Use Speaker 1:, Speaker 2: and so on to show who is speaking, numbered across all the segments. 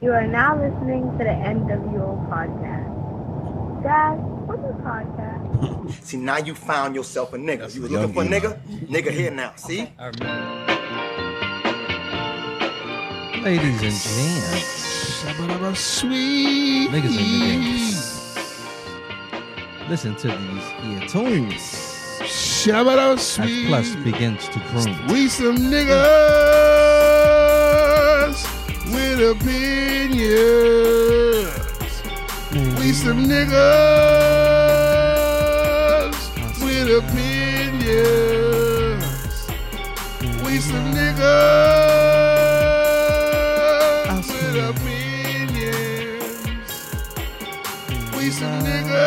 Speaker 1: You are now listening to the NWO podcast. Dad, what's a podcast?
Speaker 2: See, now you found yourself a nigga. You was looking for a nigga? Nigga here now, see?
Speaker 3: Ladies and gents.
Speaker 4: Sweet.
Speaker 3: Niggas and niggas. Listen to these here tunes.
Speaker 4: Shabba
Speaker 3: As
Speaker 4: sweet.
Speaker 3: Plus begins to groom.
Speaker 4: We some niggas with opinions. We some niggas with opinions. We some niggas with opinions. We some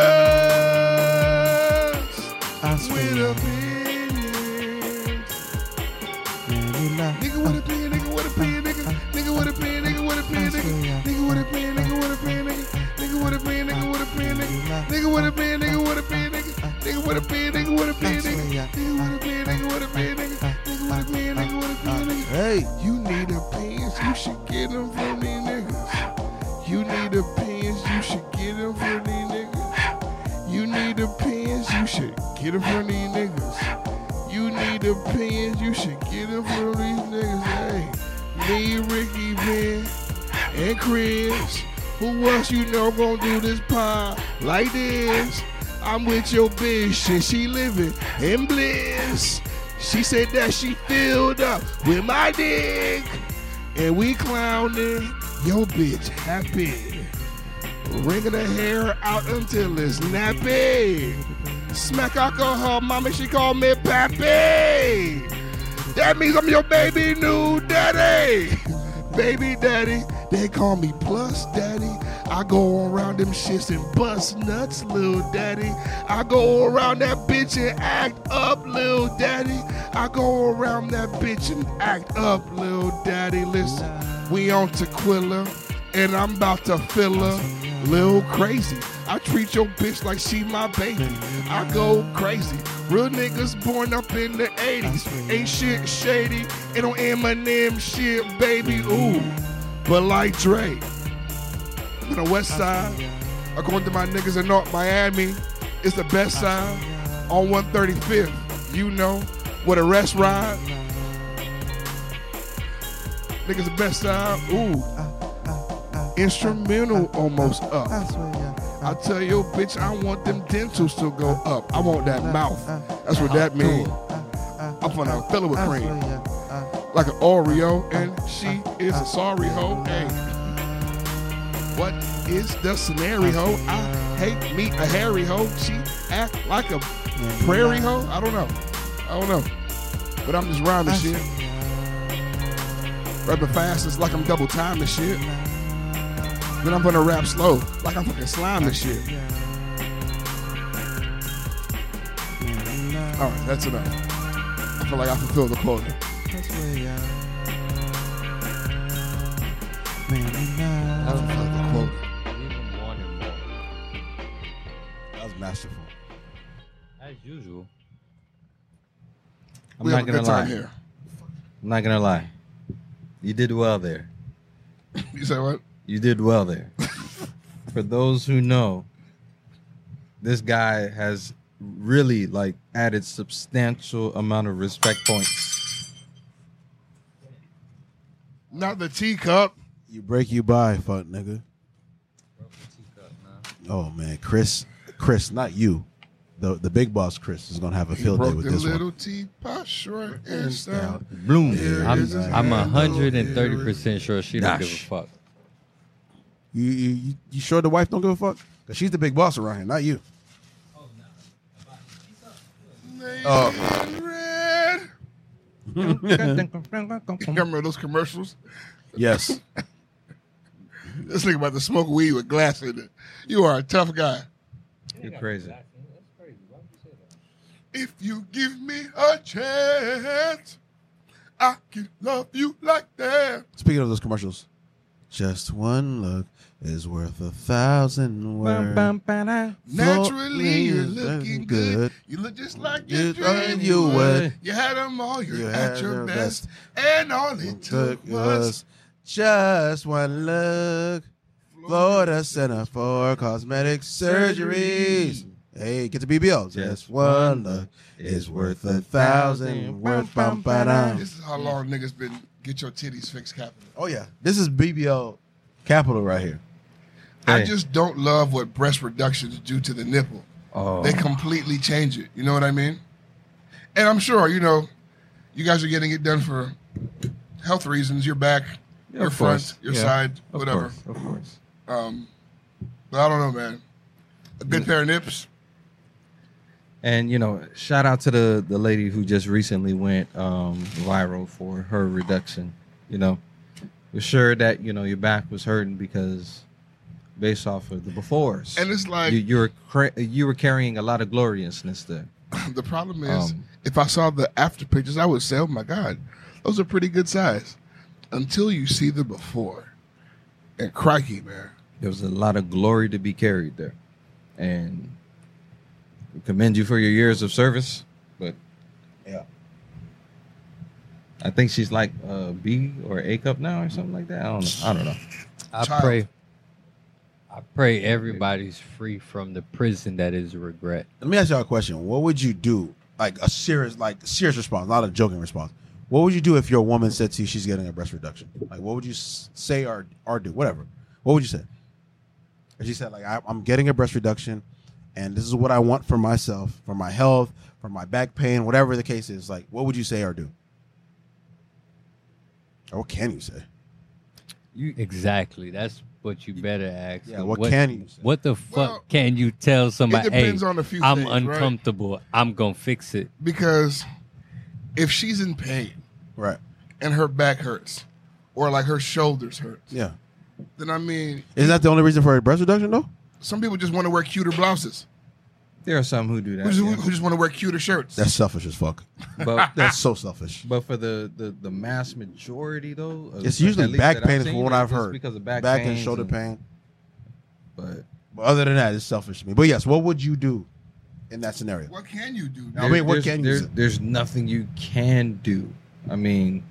Speaker 4: niggas with opinions. Nigga with a pen, nigga with a pen, nigga. Nigga with a pen, nigga with a pen, nigga. Nigga with a pen, nigga with a pen, nigga. Nigga with a pen, nigga with a pen, nigga. Nigga with a pen, nigga with a pen, nigga. Nigga with a pen, nigga with a pen, nigga. Nigga with a pen, nigga with a pen, nigga. Nigga with a pen, nigga with a pen, nigga. Hey, you need opinions, you should get them from these niggas. You need opinions, you should get them from these niggas. You need opinions, you should get them from these niggas. You need opinions, you should get them from these niggas. Hey, me, Ricky, Ben, and Chris. Who else you know gonna do this pod like this? I'm with your bitch and she living in bliss. She said that she filled up with my dick. And we clowning your bitch happy. Wringing her hair out until it's nappy. Smack alcohol, mama, she called me pappy. That means I'm your baby new daddy. Baby daddy, they call me plus daddy. I go around them shits and bust nuts, little daddy. I go around that bitch and act up, little daddy. I go around that bitch and act up, little daddy. Listen, we on Tequila, and I'm about to fill her, little crazy. I treat your bitch like she my baby. I go crazy. Real niggas born up in the 80s. Ain't shit shady. Ain't no Eminem shit, baby. Ooh. But like Dre, on the west side, according to my niggas in North Miami, it's the best side on 135th. You know, where the rest ride. Niggas the best side. Ooh. Instrumental almost up. I tell your bitch I want them dentals to go up. I want that mouth. That's what that means. I'm finna fill it with cream. Like an Oreo, and she is a sorry hoe. Hey. What is the scenario? I hate me a hairy hoe. She act like a prairie hoe. I don't know. But I'm just rhyming shit. Rapping fast, it's like I'm double timing shit. Then I'm gonna rap slow, like I'm fucking sliming shit. Alright, that's enough. I feel like I fulfilled the quota.
Speaker 3: I
Speaker 4: fulfilled the quota.
Speaker 5: That was masterful.
Speaker 3: As usual.
Speaker 4: We have a good time here.
Speaker 3: I'm not gonna lie. You did well there.
Speaker 4: You say what?
Speaker 3: You did well there. For those who know, this guy has really like added substantial amount of respect points.
Speaker 4: Not the teacup.
Speaker 5: You break, you buy, fuck nigga. Oh man, Chris, not you. The big boss Chris is gonna have a field day with this
Speaker 4: little
Speaker 5: one.
Speaker 4: teapot short and stout.
Speaker 3: Bloom.
Speaker 4: I'm
Speaker 3: 130% sure she don't give a fuck.
Speaker 5: You sure the wife don't give a fuck? Cause she's the big boss around here, not you.
Speaker 4: Red. Remember those commercials?
Speaker 5: Yes.
Speaker 4: This nigga about to smoke weed with glass in it. You are a tough guy.
Speaker 3: You're crazy.
Speaker 4: If you give me a chance, I can love you like that.
Speaker 5: Speaking of those commercials, just one look is worth 1,000 words.
Speaker 4: Naturally, you're looking good. You look just like you dreamed you would. You had them all, you're at your best. And all it took was
Speaker 5: Just one look. Florida Center for Cosmetic Surgeries. Hey, get to BBL. Just one look is worth 1,000.
Speaker 4: This is how long niggas been get your titties fixed capital.
Speaker 5: Oh, yeah. This is BBL capital right here.
Speaker 4: I
Speaker 3: Hey.
Speaker 4: just don't love what breast reductions do to the nipple.
Speaker 3: Oh,
Speaker 4: They completely change it. You know what I mean? And I'm sure, you guys are getting it done for health reasons. Your back,
Speaker 3: Yeah,
Speaker 4: your
Speaker 3: of
Speaker 4: front,
Speaker 3: course.
Speaker 4: your
Speaker 3: Yeah,
Speaker 4: side,
Speaker 3: of
Speaker 4: whatever.
Speaker 3: course, of course.
Speaker 4: But I don't know, man. A good pair of nips.
Speaker 3: And shout out to the lady who just recently went viral for her reduction. We're sure that your back was hurting because based off of the befores,
Speaker 4: And it's like,
Speaker 3: you were carrying a lot of gloriousness there.
Speaker 4: the problem is,
Speaker 3: Um,
Speaker 4: if I saw the after pictures, I would say, oh my God, those are pretty good size. Until you see the before. And crikey, man.
Speaker 3: There was a lot of glory to be carried there, and we commend you for your years of service. But
Speaker 5: Yeah.
Speaker 3: I think she's like B or A cup now or something like that. I don't know.
Speaker 6: I
Speaker 4: Child.
Speaker 6: pray everybody's free from the prison that is regret.
Speaker 5: Let me ask y'all a question. What would you do? Like a serious response, not a joking response. What would you do if your woman said to you she's getting a breast reduction? Like, what would you say or do? Whatever. What would you say? If she said, like, I'm getting a breast reduction, and this is what I want for myself, for my health, for my back pain, whatever the case is. Like, what would you say or do? Or what can you say?
Speaker 6: Exactly. That's what you better ask.
Speaker 5: Yeah,
Speaker 6: them.
Speaker 5: what can you say?
Speaker 6: What the fuck
Speaker 4: Well,
Speaker 6: can you tell somebody?
Speaker 4: it depends
Speaker 6: hey,
Speaker 4: on a few
Speaker 6: I'm
Speaker 4: things, right?
Speaker 6: uncomfortable. I'm going to fix it.
Speaker 4: Because if she's in pain
Speaker 5: Right.
Speaker 4: and her back hurts or like her shoulders hurt,
Speaker 5: Yeah.
Speaker 4: then I mean,
Speaker 5: Isn't that the only reason for a breast reduction, though?
Speaker 4: some people just want to wear cuter blouses.
Speaker 3: There are some who do that,
Speaker 4: Who just want to wear cuter shirts.
Speaker 5: That's selfish as fuck.
Speaker 3: but
Speaker 5: That's so selfish.
Speaker 3: but for the mass majority though,
Speaker 5: It's
Speaker 3: at
Speaker 5: usually
Speaker 3: least
Speaker 5: back
Speaker 3: that I've
Speaker 5: pain,
Speaker 3: seen,
Speaker 5: from what
Speaker 3: it's
Speaker 5: I've heard.
Speaker 3: because of back
Speaker 5: and
Speaker 3: pains
Speaker 5: shoulder pain.
Speaker 3: But
Speaker 5: But other than that, it's selfish to me. But yes, what would you do in that scenario?
Speaker 4: What can you do?
Speaker 5: I mean, what
Speaker 3: there's-
Speaker 5: can you
Speaker 3: there's,
Speaker 5: say?
Speaker 3: there's nothing you can do. I mean,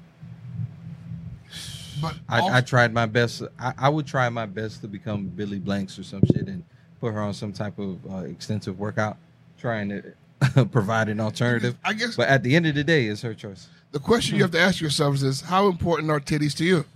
Speaker 4: But
Speaker 3: I tried my best. I would try my best to become Billy Blanks or some shit and put her on some type of extensive workout, trying to provide an alternative.
Speaker 4: I guess
Speaker 3: But at the end of the day, it's her choice.
Speaker 4: the question you have to ask yourselves is, how important are titties to you?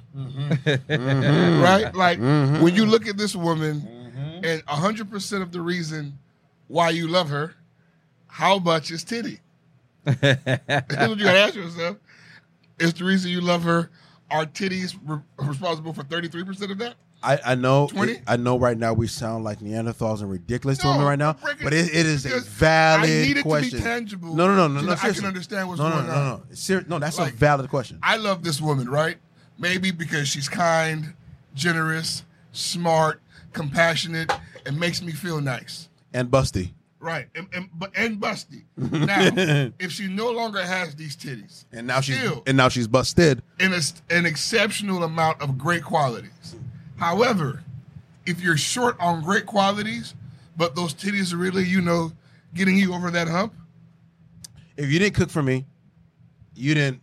Speaker 5: Mm-hmm.
Speaker 4: Right? Like, when you look at this woman and 100% of the reason why you love her, how much is titty? That's what you got to ask yourself. Is the reason you love her, are titties responsible for 33% of that?
Speaker 5: I know.
Speaker 4: 20?
Speaker 5: I know. Right now, we sound like Neanderthals and ridiculous to
Speaker 4: No,
Speaker 5: me right now.
Speaker 4: break it-
Speaker 5: But it is a
Speaker 4: because
Speaker 5: valid
Speaker 4: I need it
Speaker 5: question.
Speaker 4: to be tangible.
Speaker 5: No.
Speaker 4: so that I can
Speaker 5: seriously.
Speaker 4: understand what's
Speaker 5: no,
Speaker 4: going on.
Speaker 5: No. No, that's
Speaker 4: Like,
Speaker 5: a valid question.
Speaker 4: I love this woman, right? Maybe because she's kind, generous, smart, compassionate, and makes me feel nice.
Speaker 5: And busty.
Speaker 4: Right. And busty. Now, if she no longer has these titties,
Speaker 5: And now
Speaker 4: Still.
Speaker 5: she's busted.
Speaker 4: in an exceptional amount of great qualities. However, if you're short on great qualities, but those titties are really, getting you over that hump,
Speaker 5: If you didn't cook for me, you didn't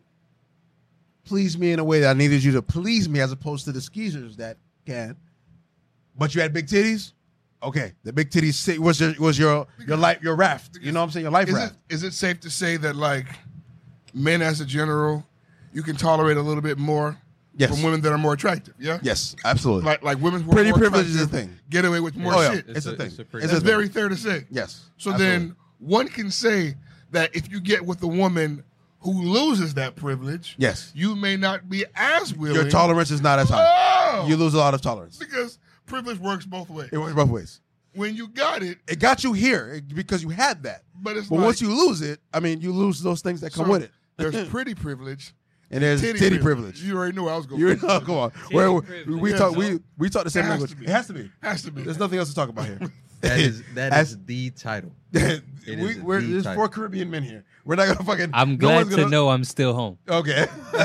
Speaker 5: please me in a way that I needed you to please me, as opposed to the skeezers that can. But you had big titties. Okay, the big titties was your life, your raft. You know what I'm saying? Your life raft.
Speaker 4: is it safe to say that, like, men as a general, you can tolerate a little bit more
Speaker 5: Yes.
Speaker 4: from women that are more attractive? Yeah?
Speaker 5: Yes, absolutely.
Speaker 4: Like women who are
Speaker 5: Pretty
Speaker 4: more
Speaker 5: privilege is a
Speaker 4: attractive
Speaker 5: thing.
Speaker 4: get away with more
Speaker 5: Oh, yeah.
Speaker 4: shit.
Speaker 5: It's a thing.
Speaker 3: it's a
Speaker 5: It's
Speaker 3: pretty-
Speaker 5: a
Speaker 4: That's
Speaker 5: thing.
Speaker 4: very fair to say.
Speaker 5: Yes.
Speaker 4: So
Speaker 5: absolutely.
Speaker 4: then one can say that if you get with a woman who loses that privilege,
Speaker 5: Yes.
Speaker 4: you may not be as willing.
Speaker 5: Your tolerance is not as high.
Speaker 4: Oh!
Speaker 5: You lose a lot of tolerance.
Speaker 4: Because privilege works both ways.
Speaker 5: It works both ways.
Speaker 4: When you got it,
Speaker 5: It got you here because you had that.
Speaker 4: but it's
Speaker 5: But
Speaker 4: like,
Speaker 5: once you lose it, I mean, you lose those things that come
Speaker 4: so
Speaker 5: with it.
Speaker 4: There's pretty privilege,
Speaker 5: And there's titty privilege.
Speaker 4: You already knew where I was going.
Speaker 5: You know, come on. Where
Speaker 6: privilege.
Speaker 5: we
Speaker 4: Yeah,
Speaker 5: talk,
Speaker 4: so-
Speaker 5: we talk the same
Speaker 4: It has
Speaker 5: language.
Speaker 4: to be.
Speaker 5: It has to be.
Speaker 4: Has to be.
Speaker 5: There's nothing else to talk about here.
Speaker 3: That is
Speaker 5: As-
Speaker 3: the title.
Speaker 5: There's
Speaker 3: the type.
Speaker 5: 4 Caribbean men here. We're not gonna fucking.
Speaker 6: I'm
Speaker 5: no
Speaker 6: glad
Speaker 5: one's
Speaker 6: to
Speaker 5: gonna-
Speaker 6: know I'm still home.
Speaker 5: Okay.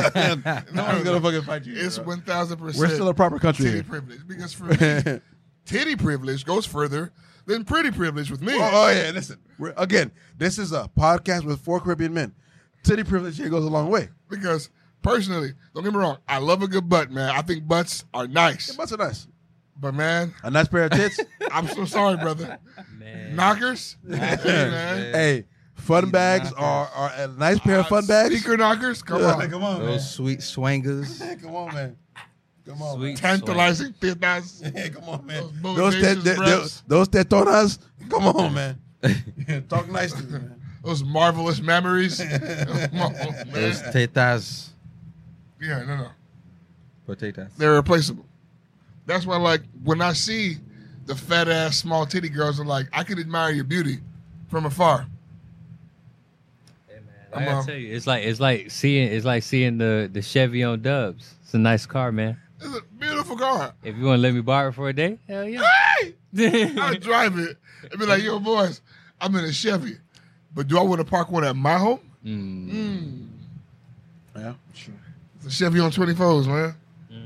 Speaker 5: no one's gonna fucking fight you.
Speaker 4: It's
Speaker 5: bro.
Speaker 4: 1,000%.
Speaker 5: We're still a proper country
Speaker 4: titty
Speaker 5: here.
Speaker 4: privilege, because for me, titty privilege goes further than pretty privilege with me.
Speaker 5: Oh yeah, listen. Again, this is a podcast with 4 Caribbean men. Titty privilege here goes a long way.
Speaker 4: Because personally, don't get me wrong. I love a good butt, man. I think butts are nice.
Speaker 5: Butts are nice.
Speaker 4: But man,
Speaker 5: A nice pair of tits.
Speaker 4: I'm so sorry, brother.
Speaker 6: Man.
Speaker 4: Knockers, hey, man.
Speaker 5: Hey, fun bags are a nice pair of fun bags.
Speaker 4: Speaker knockers, come
Speaker 5: Yeah,
Speaker 4: on.
Speaker 5: come on, man.
Speaker 3: Those sweet swangers.
Speaker 5: Come on, man. Come on,
Speaker 6: Sweet
Speaker 4: Tantalizing tetas.
Speaker 5: man. Hey, come on, man.
Speaker 4: Those
Speaker 5: Those
Speaker 4: bodacious breasts.
Speaker 5: those tetonas. Come on, man. Talk nicely, man.
Speaker 4: Those marvelous memories. Come on,
Speaker 3: Those
Speaker 4: man.
Speaker 3: tetas.
Speaker 4: Yeah, no.
Speaker 3: Potatoes.
Speaker 4: They're irreplaceable. That's why, like, when I see the fat ass, small titty girls, I'm like, I can admire your beauty from afar.
Speaker 6: Hey, man,
Speaker 4: I'm,
Speaker 6: I gotta tell you, it's like seeing the Chevy on Dubs. It's a nice car, man.
Speaker 4: It's a beautiful car.
Speaker 6: If you want to let me borrow it for a day, hell yeah.
Speaker 4: Hey! I drive it and be like, yo, boys, I'm in a Chevy. But do I want to park one at my home?
Speaker 5: Yeah, sure.
Speaker 4: It's a Chevy on 24s, man.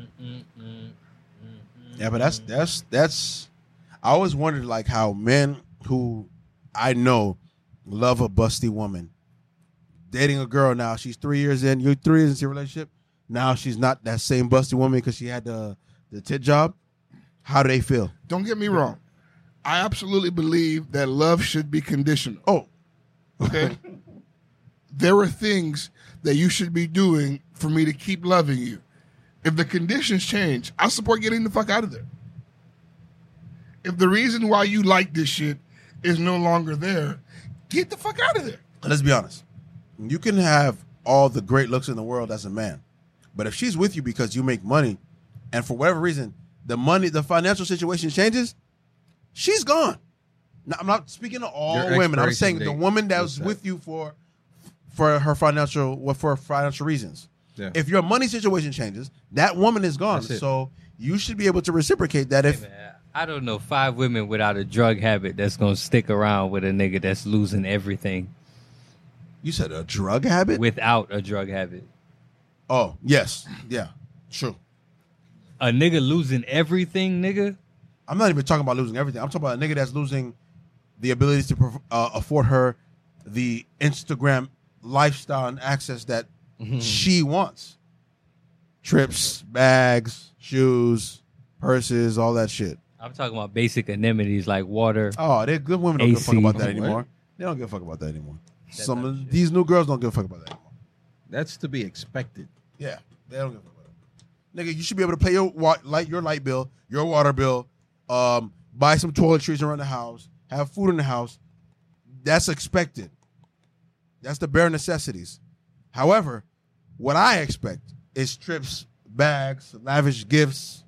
Speaker 5: Yeah, but that's. I always wondered like how men who I know love a busty woman, dating a girl now. She's 3 years in. You're 3 years into your relationship. Now she's not that same busty woman because she had the tit job. How do they feel?
Speaker 4: Don't get me wrong. I absolutely believe that love should be conditional.
Speaker 5: Oh,
Speaker 4: Okay? There are things that you should be doing for me to keep loving you. If the conditions change, I support getting the fuck out of there. If the reason why you like this shit is no longer there, get the fuck out of there.
Speaker 5: let's be honest. You can have all the great looks in the world as a man, but if she's with you because you make money, and for whatever reason the financial situation changes, she's gone. Now, I'm not speaking to all
Speaker 3: Your
Speaker 5: women. I'm
Speaker 3: expiration
Speaker 5: saying the
Speaker 3: date
Speaker 5: woman that
Speaker 3: was
Speaker 5: was
Speaker 3: set.
Speaker 5: with you for financial reasons.
Speaker 3: Yeah.
Speaker 5: If your money situation changes, that woman is gone.
Speaker 3: That's it.
Speaker 5: So you should be able to reciprocate that. If
Speaker 6: Man, I don't know 5 women without a drug habit that's gonna stick around with a nigga that's losing everything
Speaker 5: you said a drug habit,
Speaker 6: without a drug habit.
Speaker 5: oh yes, yeah, true.
Speaker 6: A nigga losing everything, nigga.
Speaker 5: I'm not even talking about losing everything. I'm talking about a nigga that's losing the ability to afford her the Instagram lifestyle and access that she wants. Trips, bags, shoes, purses, all that shit.
Speaker 6: I'm talking about basic amenities like water.
Speaker 5: Oh, they good women don't give a fuck
Speaker 6: AC.
Speaker 5: about that
Speaker 3: What?
Speaker 5: anymore. They don't give a fuck about that anymore. Some
Speaker 6: type
Speaker 5: of
Speaker 6: of shit.
Speaker 5: these new girls don't give a fuck about that anymore.
Speaker 3: That's to be expected.
Speaker 5: Yeah, they don't give a fuck about it. Nigga, you should be able to pay your light bill, your water bill, buy some toiletries around the house, have food in the house. That's expected. That's the bare necessities. However, what I expect is trips, bags, lavish gifts.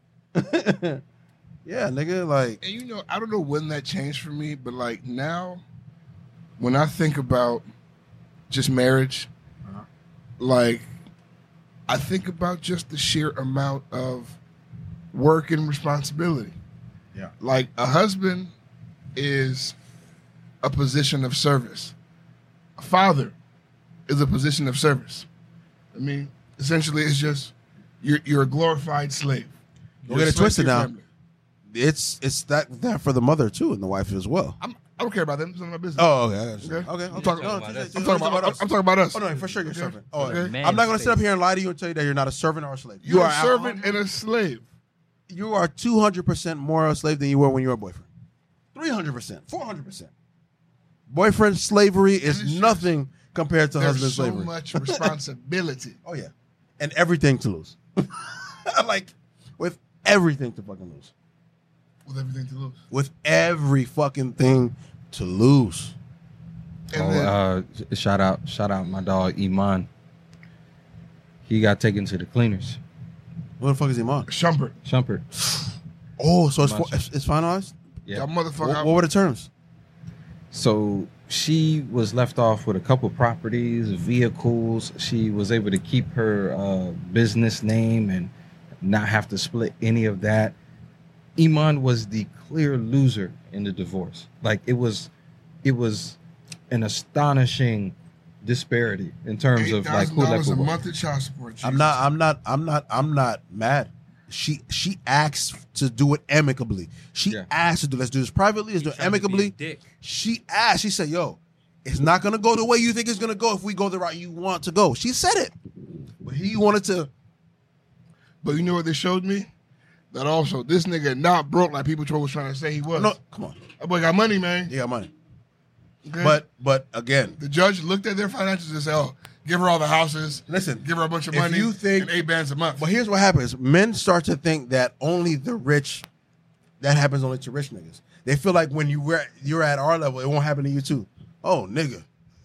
Speaker 5: Yeah, nigga, like
Speaker 4: And you know, I don't know when that changed for me, but like now, when I think about just marriage, like I think about just the sheer amount of work and responsibility.
Speaker 5: Yeah.
Speaker 4: Like a husband is a position of service. A father is a position of service. I mean, essentially it's just you're a glorified slave.
Speaker 5: Don't
Speaker 4: You're
Speaker 5: get it
Speaker 4: a slave
Speaker 5: twisted
Speaker 4: to your
Speaker 5: now.
Speaker 4: family.
Speaker 5: it's that for the mother too and the wife as well.
Speaker 4: I don't care about them. It's none of my business.
Speaker 5: Oh, okay. I got you.
Speaker 4: Okay.
Speaker 5: Okay.
Speaker 4: I'm talking-
Speaker 5: No,
Speaker 6: I'm talking
Speaker 4: I'm talking about us.
Speaker 5: Oh no, for sure you're
Speaker 4: Okay.
Speaker 5: serving. Oh,
Speaker 4: Okay.
Speaker 6: Man
Speaker 5: I'm not going to sit up
Speaker 6: space.
Speaker 5: here and lie to you and tell you that you're not a servant or a slave.
Speaker 4: You're a
Speaker 5: out-
Speaker 4: servant and a slave.
Speaker 5: You are 200% more a slave than you were when you were a boyfriend. 300%, 400%. Boyfriend slavery
Speaker 4: it's
Speaker 5: is
Speaker 4: just-
Speaker 5: nothing compared to husband
Speaker 4: There's so
Speaker 5: slavery.
Speaker 4: much responsibility.
Speaker 5: Oh yeah, and everything to lose. Like with everything to fucking lose.
Speaker 4: With everything to lose.
Speaker 5: With every fucking thing to lose.
Speaker 4: And then,
Speaker 3: Shout out my dog Iman. He got taken to the cleaners.
Speaker 5: What the fuck is he on?
Speaker 4: Shumpert.
Speaker 3: Shumpert.
Speaker 5: Oh, so
Speaker 3: Iman
Speaker 5: it's finalized.
Speaker 3: Yeah.
Speaker 4: That motherfucker.
Speaker 5: What were the terms?
Speaker 3: So she was left off with a couple properties, vehicles. She was able to keep her business name and not have to split any of that. Iman was the clear loser in the divorce. Like it was an astonishing disparity in terms of like who left
Speaker 4: $8,000 a
Speaker 3: with what.
Speaker 4: month of child support. Jesus.
Speaker 5: I'm not mad. She asked to do it amicably. She
Speaker 3: Yeah.
Speaker 5: asked to do let's do this privately, let's do it
Speaker 6: Trying to be a
Speaker 5: amicably.
Speaker 6: dick.
Speaker 5: She asked, she said, yo, it's not gonna go the way you think it's gonna go if we go the route you want to go. She said it. But he wanted to.
Speaker 4: But you know what they showed me? That also, this nigga not broke like people was trying to say he was.
Speaker 5: No, come on.
Speaker 4: That boy got money, man.
Speaker 5: He got money.
Speaker 4: Okay?
Speaker 5: But again,
Speaker 4: The judge looked at their financials and said, "Oh, give her all the houses.
Speaker 5: Listen,
Speaker 4: give her a bunch of
Speaker 5: if
Speaker 4: money.
Speaker 5: you think-
Speaker 4: and 8 bands a month."
Speaker 5: but here's what happens: men start to think that only the rich. That happens only to rich niggas. They feel like when you're at our level, it won't happen to you too. Oh, nigga,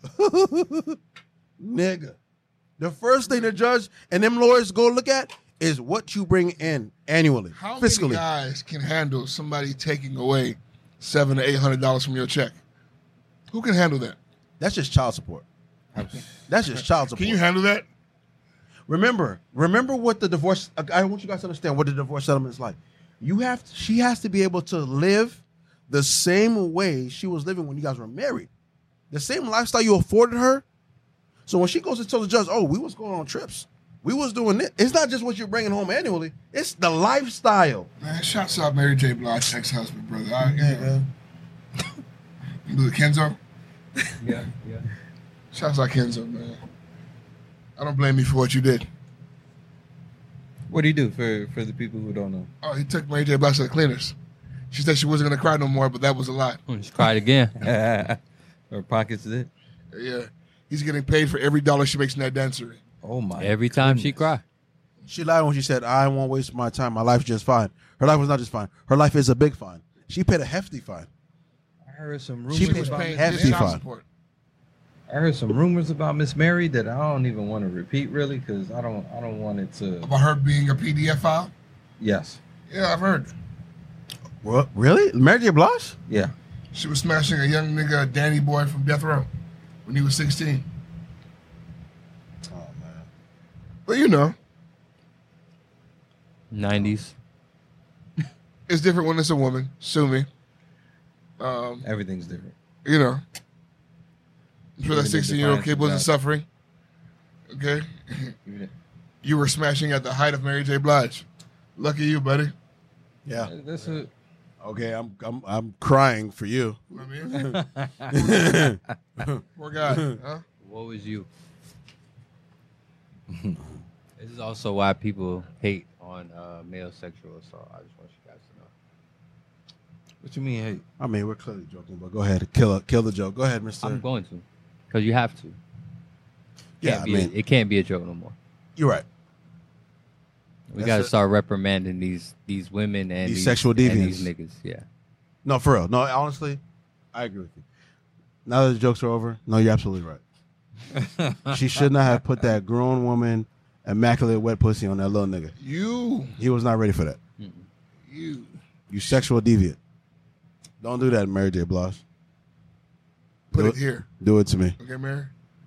Speaker 5: nigga. The first thing the judge and them lawyers go look at is what you bring in annually,
Speaker 4: How
Speaker 5: fiscally.
Speaker 4: many guys can handle somebody taking away $700 to $800 from your check? Who can handle that?
Speaker 5: That's just child support. That's just child support.
Speaker 4: Can you handle that?
Speaker 5: Remember what the divorce. I want you guys to understand what the divorce settlement is like. She has to be able to live the same way she was living when you guys were married, the same lifestyle you afforded her. So when she goes to tell the judge, "Oh, we was going on trips, we was doing this," it's not just what you're bringing home annually; it's the lifestyle.
Speaker 4: Man, shouts out Mary J. Blige, ex-husband, brother. You do the Kenzo?
Speaker 6: Yeah.
Speaker 4: Shouts out Kenzo, man. I don't blame you for what you did.
Speaker 3: What do you do for the people who don't know?
Speaker 4: Oh, he took Mary J. Blige to the cleaners. She said she wasn't going to cry no more, but that was a lie.
Speaker 6: Just cried again.
Speaker 3: Her pockets did.
Speaker 4: Yeah. He's getting paid for every dollar she makes in that dancery.
Speaker 3: Oh my!
Speaker 6: Every time she cry.
Speaker 5: She lied when she said, "I won't waste my time. My life's just fine." Her life was not just fine. Her life is a big fine. She paid a hefty fine.
Speaker 3: I heard some
Speaker 5: She
Speaker 3: rumors
Speaker 5: was
Speaker 3: about
Speaker 4: paying
Speaker 5: hefty
Speaker 4: his child
Speaker 5: fine.
Speaker 4: support.
Speaker 3: I heard some rumors about Miss Mary that I don't even want to repeat really because I don't want it to.
Speaker 4: About her being a PDF file?
Speaker 3: Yes.
Speaker 4: Yeah, I've heard.
Speaker 5: What? Really? Mary J. Blige?
Speaker 3: Yeah.
Speaker 4: She was smashing a young nigga, Danny Boy from Death Row, when he was 16.
Speaker 5: Oh man.
Speaker 4: But you know,
Speaker 6: 90s.
Speaker 4: it's different when it's a woman. Sue me.
Speaker 3: Everything's different.
Speaker 4: You know. I'm sure that
Speaker 3: Even the
Speaker 4: 16-year-old
Speaker 3: defiance
Speaker 4: kid
Speaker 3: of
Speaker 4: wasn't
Speaker 3: that.
Speaker 4: suffering. Okay? You were smashing at the height of Mary J. Blige. Lucky you, buddy.
Speaker 5: Yeah.
Speaker 3: That's a.
Speaker 5: Okay, I'm crying for you.
Speaker 4: You know what I mean? Poor guy. Huh?
Speaker 6: What was you? This is also why people hate on male sexual assault. I just want you guys to know.
Speaker 3: What you mean? Hey,
Speaker 5: I mean, we're clearly joking, but go ahead, kill the joke. Go ahead, Mister.
Speaker 6: I'm going to, because you have to.
Speaker 5: Yeah,
Speaker 6: It can't be a joke no more.
Speaker 5: you're right.
Speaker 6: We
Speaker 5: That's
Speaker 6: got to
Speaker 5: it.
Speaker 6: start reprimanding these women and
Speaker 5: These sexual
Speaker 6: and
Speaker 5: deviants.
Speaker 6: these niggas. Yeah.
Speaker 5: No, for real. No, honestly, I agree with you. Now that the jokes are over, no, you're absolutely right. She should not have put that grown woman, immaculate wet pussy on that little nigga. He was not ready for that.
Speaker 4: You.
Speaker 5: You sexual deviant. Don't do that, Mary J. Blige.
Speaker 4: Put
Speaker 5: Do
Speaker 4: it here.
Speaker 5: Do it to me.
Speaker 4: Okay, Mary?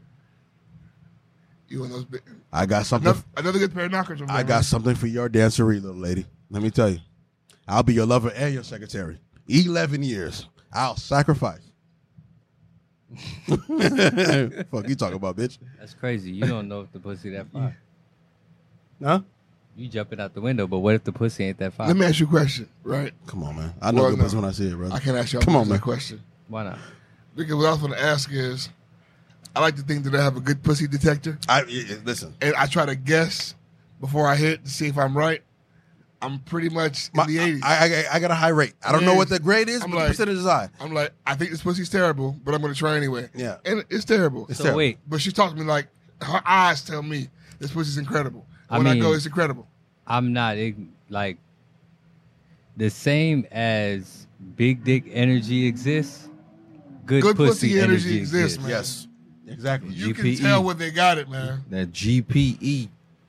Speaker 4: You and those big...
Speaker 5: I got something.
Speaker 4: Another good pair of knockers over there.
Speaker 5: I got something for your dancery, little lady. Let me tell you. I'll be your lover and your secretary. 11 years. I'll sacrifice. Fuck you talking about, bitch.
Speaker 6: That's crazy. You don't know if the pussy that far.
Speaker 5: Huh?
Speaker 6: You jumping out the window, but what if the pussy ain't that far?
Speaker 4: Let me ask you a question, right?
Speaker 5: Come on, man. I know
Speaker 4: Well,
Speaker 5: good
Speaker 4: no.
Speaker 5: pussy when I see it, brother.
Speaker 4: I can't ask you
Speaker 5: Come on,
Speaker 4: that
Speaker 5: man.
Speaker 4: question.
Speaker 6: Why not?
Speaker 4: Because what I was going to ask is, I like to think that I have a good pussy detector,
Speaker 5: Listen.
Speaker 4: and I try to guess before I hit to see if I'm right. I'm pretty much in the 80s.
Speaker 5: I got a high rate. I don't know what the grade is,
Speaker 4: I'm
Speaker 5: but
Speaker 4: like-
Speaker 5: the percentage is high.
Speaker 4: I'm like, I think this pussy's terrible, but I'm going to try anyway.
Speaker 5: Yeah.
Speaker 4: And it's terrible.
Speaker 5: It's
Speaker 6: So
Speaker 5: terrible.
Speaker 6: wait,
Speaker 4: But she talks to me like, her eyes tell me this pussy's incredible.
Speaker 6: I
Speaker 4: When I
Speaker 6: mean-
Speaker 4: go, it's incredible.
Speaker 6: I'm not like the same as big dick energy exists. Good pussy energy exists.
Speaker 4: man.
Speaker 5: Yes. Exactly.
Speaker 4: You can
Speaker 3: GPE.
Speaker 4: tell when they got it, man.
Speaker 3: that GPE.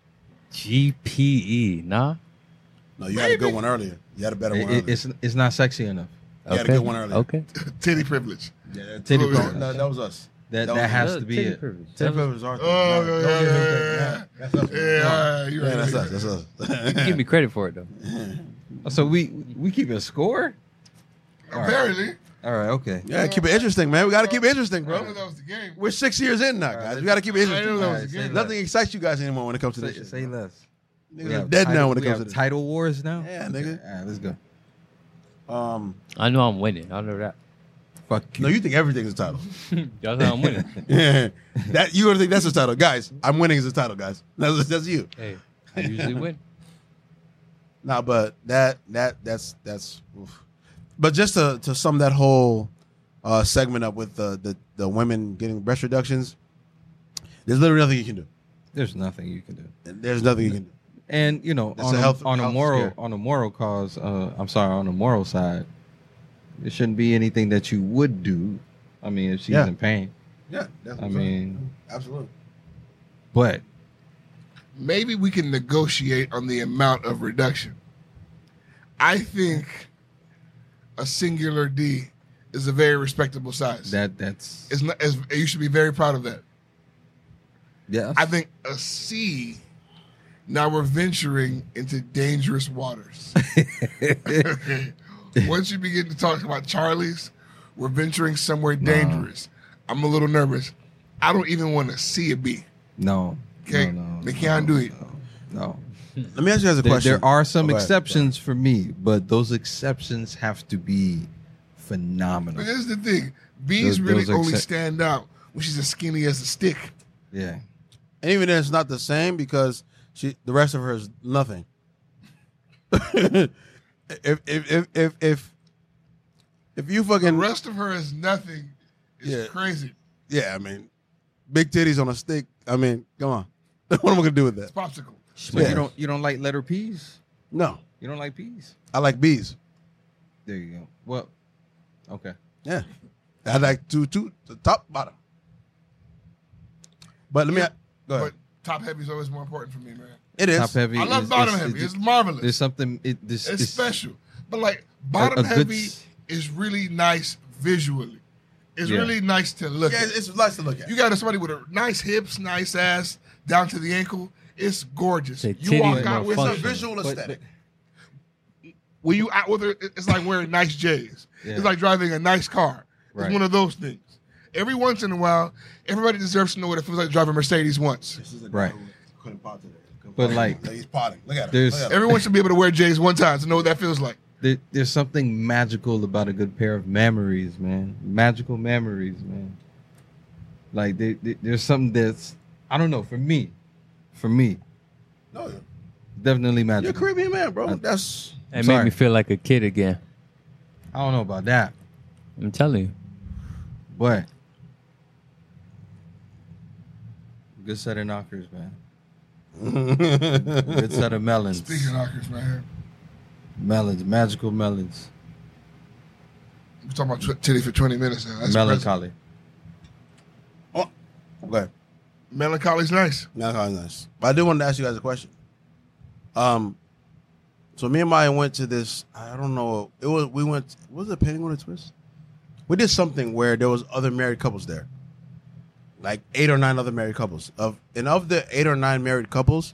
Speaker 6: GPE, nah.
Speaker 5: No, you had a good one earlier. You had a better one earlier.
Speaker 3: It's not sexy enough.
Speaker 5: You had a good one earlier.
Speaker 6: Okay.
Speaker 4: Titty privilege.
Speaker 5: Yeah,
Speaker 3: Titty
Speaker 4: Oh,
Speaker 3: privilege.
Speaker 5: No, that was us.
Speaker 3: That
Speaker 5: was-
Speaker 3: has to be
Speaker 6: Titty
Speaker 3: it.
Speaker 6: privilege.
Speaker 5: Titty privilege is our thing.
Speaker 4: Oh,
Speaker 5: No,
Speaker 4: yeah,
Speaker 5: don't give him
Speaker 4: yeah,
Speaker 5: credit.
Speaker 4: yeah.
Speaker 5: That's us.
Speaker 4: Yeah, you're
Speaker 5: Yeah,
Speaker 4: right.
Speaker 5: that's
Speaker 4: you're
Speaker 5: us. That's
Speaker 4: right.
Speaker 5: us.
Speaker 6: You can give me credit for it though.
Speaker 3: So we keep a score.
Speaker 4: Apparently.
Speaker 3: All right. Okay.
Speaker 5: Yeah, keep it interesting, man. We got to keep it interesting,
Speaker 4: I didn't
Speaker 5: bro.
Speaker 4: know that was the game.
Speaker 5: We're 6 years in now, guys. We got to keep it
Speaker 4: I didn't know that was
Speaker 5: interesting.
Speaker 4: the game.
Speaker 5: Nothing excites you guys anymore when it comes to this
Speaker 3: Say,
Speaker 5: shit.
Speaker 3: say less.
Speaker 5: Niggas are dead now when it
Speaker 3: we
Speaker 5: comes to
Speaker 3: have
Speaker 5: this.
Speaker 3: title wars now.
Speaker 5: Yeah, nigga.
Speaker 3: All right, let's go.
Speaker 6: I know I'm winning. I know that.
Speaker 3: Fuck you.
Speaker 5: No, you think everything's a title.
Speaker 6: That's how I'm winning.
Speaker 5: Yeah, that you gonna think that's a title, guys. I'm winning is a title, guys. That's you.
Speaker 6: Hey, I usually win.
Speaker 5: Nah, but that's. Oof. But just to sum that whole segment up with the women getting breast reductions, there's literally nothing you can do.
Speaker 3: There's nothing you can do.
Speaker 5: There's nothing you can do.
Speaker 3: And you know,
Speaker 5: It's
Speaker 3: on
Speaker 5: a
Speaker 3: a,
Speaker 5: health-
Speaker 3: on a
Speaker 5: health
Speaker 3: moral
Speaker 5: scare.
Speaker 3: on a moral cause, on the moral side, there shouldn't be anything that you would do. I mean, if she's
Speaker 5: Yeah.
Speaker 3: in pain,
Speaker 5: Yeah, that's
Speaker 3: I mean,
Speaker 5: absolutely.
Speaker 3: but
Speaker 4: Maybe we can negotiate on the amount of reduction. I think a singular D is a very respectable size.
Speaker 3: that's
Speaker 4: It's not, you should be very proud of that.
Speaker 3: yeah.
Speaker 4: I think a C. Now we're venturing into dangerous waters. Once you begin to talk about Charlie's, we're venturing somewhere dangerous. I'm a little nervous. I don't even want to see a B.
Speaker 3: no.
Speaker 4: Okay?
Speaker 3: No,
Speaker 4: They can't do it.
Speaker 3: No.
Speaker 5: Let me ask you guys a
Speaker 3: There,
Speaker 5: question.
Speaker 3: there are some
Speaker 5: Oh, go ahead.
Speaker 3: exceptions for me, but those exceptions have to be phenomenal.
Speaker 4: But here's the thing. B's
Speaker 3: Those
Speaker 4: really only
Speaker 3: accept-
Speaker 4: stand out when she's as skinny as a stick.
Speaker 3: Yeah.
Speaker 5: And even then, it's not the same because the rest of her is nothing. if you
Speaker 4: The
Speaker 5: fucking
Speaker 4: rest of her is nothing. It's
Speaker 5: Yeah.
Speaker 4: crazy.
Speaker 5: yeah, I mean, big titties on a stick. I mean, come on, what am I gonna do with
Speaker 4: It's
Speaker 5: that?
Speaker 4: popsicle.
Speaker 3: But
Speaker 5: Yeah.
Speaker 3: you don't like letter P's?
Speaker 5: No,
Speaker 3: You don't like P's?
Speaker 5: I like bees.
Speaker 3: There you go. Well, okay.
Speaker 5: Yeah, I like two the top bottom. But let me go ahead.
Speaker 4: But top heavy is always more important for me, man.
Speaker 5: It is
Speaker 3: Top heavy.
Speaker 4: I love
Speaker 3: is-
Speaker 4: bottom
Speaker 3: is-
Speaker 4: heavy.
Speaker 3: is-
Speaker 4: It's marvelous.
Speaker 3: There's something.
Speaker 4: It's special. But like bottom
Speaker 3: a good
Speaker 4: heavy
Speaker 3: s-
Speaker 4: is really nice visually. It's
Speaker 3: Yeah.
Speaker 4: really nice to look
Speaker 5: Yeah,
Speaker 4: at.
Speaker 5: it's nice to look at.
Speaker 4: You got somebody with a nice hips, nice ass, down to the ankle. It's gorgeous.
Speaker 6: Say
Speaker 4: You
Speaker 6: titty
Speaker 4: walk
Speaker 6: more
Speaker 4: out with
Speaker 5: It's a
Speaker 6: functional.
Speaker 5: visual aesthetic.
Speaker 4: when you out with her, it's like wearing nice J's.
Speaker 3: Yeah.
Speaker 4: It's like driving a nice car. It's
Speaker 3: Right.
Speaker 4: one of those things. Every once in a while, everybody deserves to know what it feels like to drive a Mercedes once.
Speaker 5: This is a
Speaker 3: Right.
Speaker 5: guy who couldn't pot today.
Speaker 3: But, like,
Speaker 5: he's potting. Look at him.
Speaker 3: there's-
Speaker 5: Look at him.
Speaker 4: Everyone should be able to wear J's one time to know what that feels like.
Speaker 3: there's something magical about a good pair of memories, man. Magical memories, man. Like there's something that's I don't know for me,
Speaker 5: No,
Speaker 3: definitely
Speaker 5: you're a
Speaker 3: magical.
Speaker 5: Caribbean man, bro. That's
Speaker 6: It made
Speaker 3: Sorry.
Speaker 6: me feel like a kid again.
Speaker 3: I don't know about that,
Speaker 6: I'm telling you.
Speaker 3: but good set of knockers, man. Good set of melons.
Speaker 4: Speaking of knockers, man,
Speaker 3: Melons, magical melons.
Speaker 4: we're talking about titty for 20 minutes now. That's
Speaker 3: Melancholy.
Speaker 5: oh, go ahead.
Speaker 4: Melancholy's nice.
Speaker 5: Nice. But I did want to ask you guys a question. So me and Maya went to this. I don't know. Was it Penguin and Twist? We did something where there was other married couples there, like 8 or 9 other married couples. Of the 8 or 9 married couples,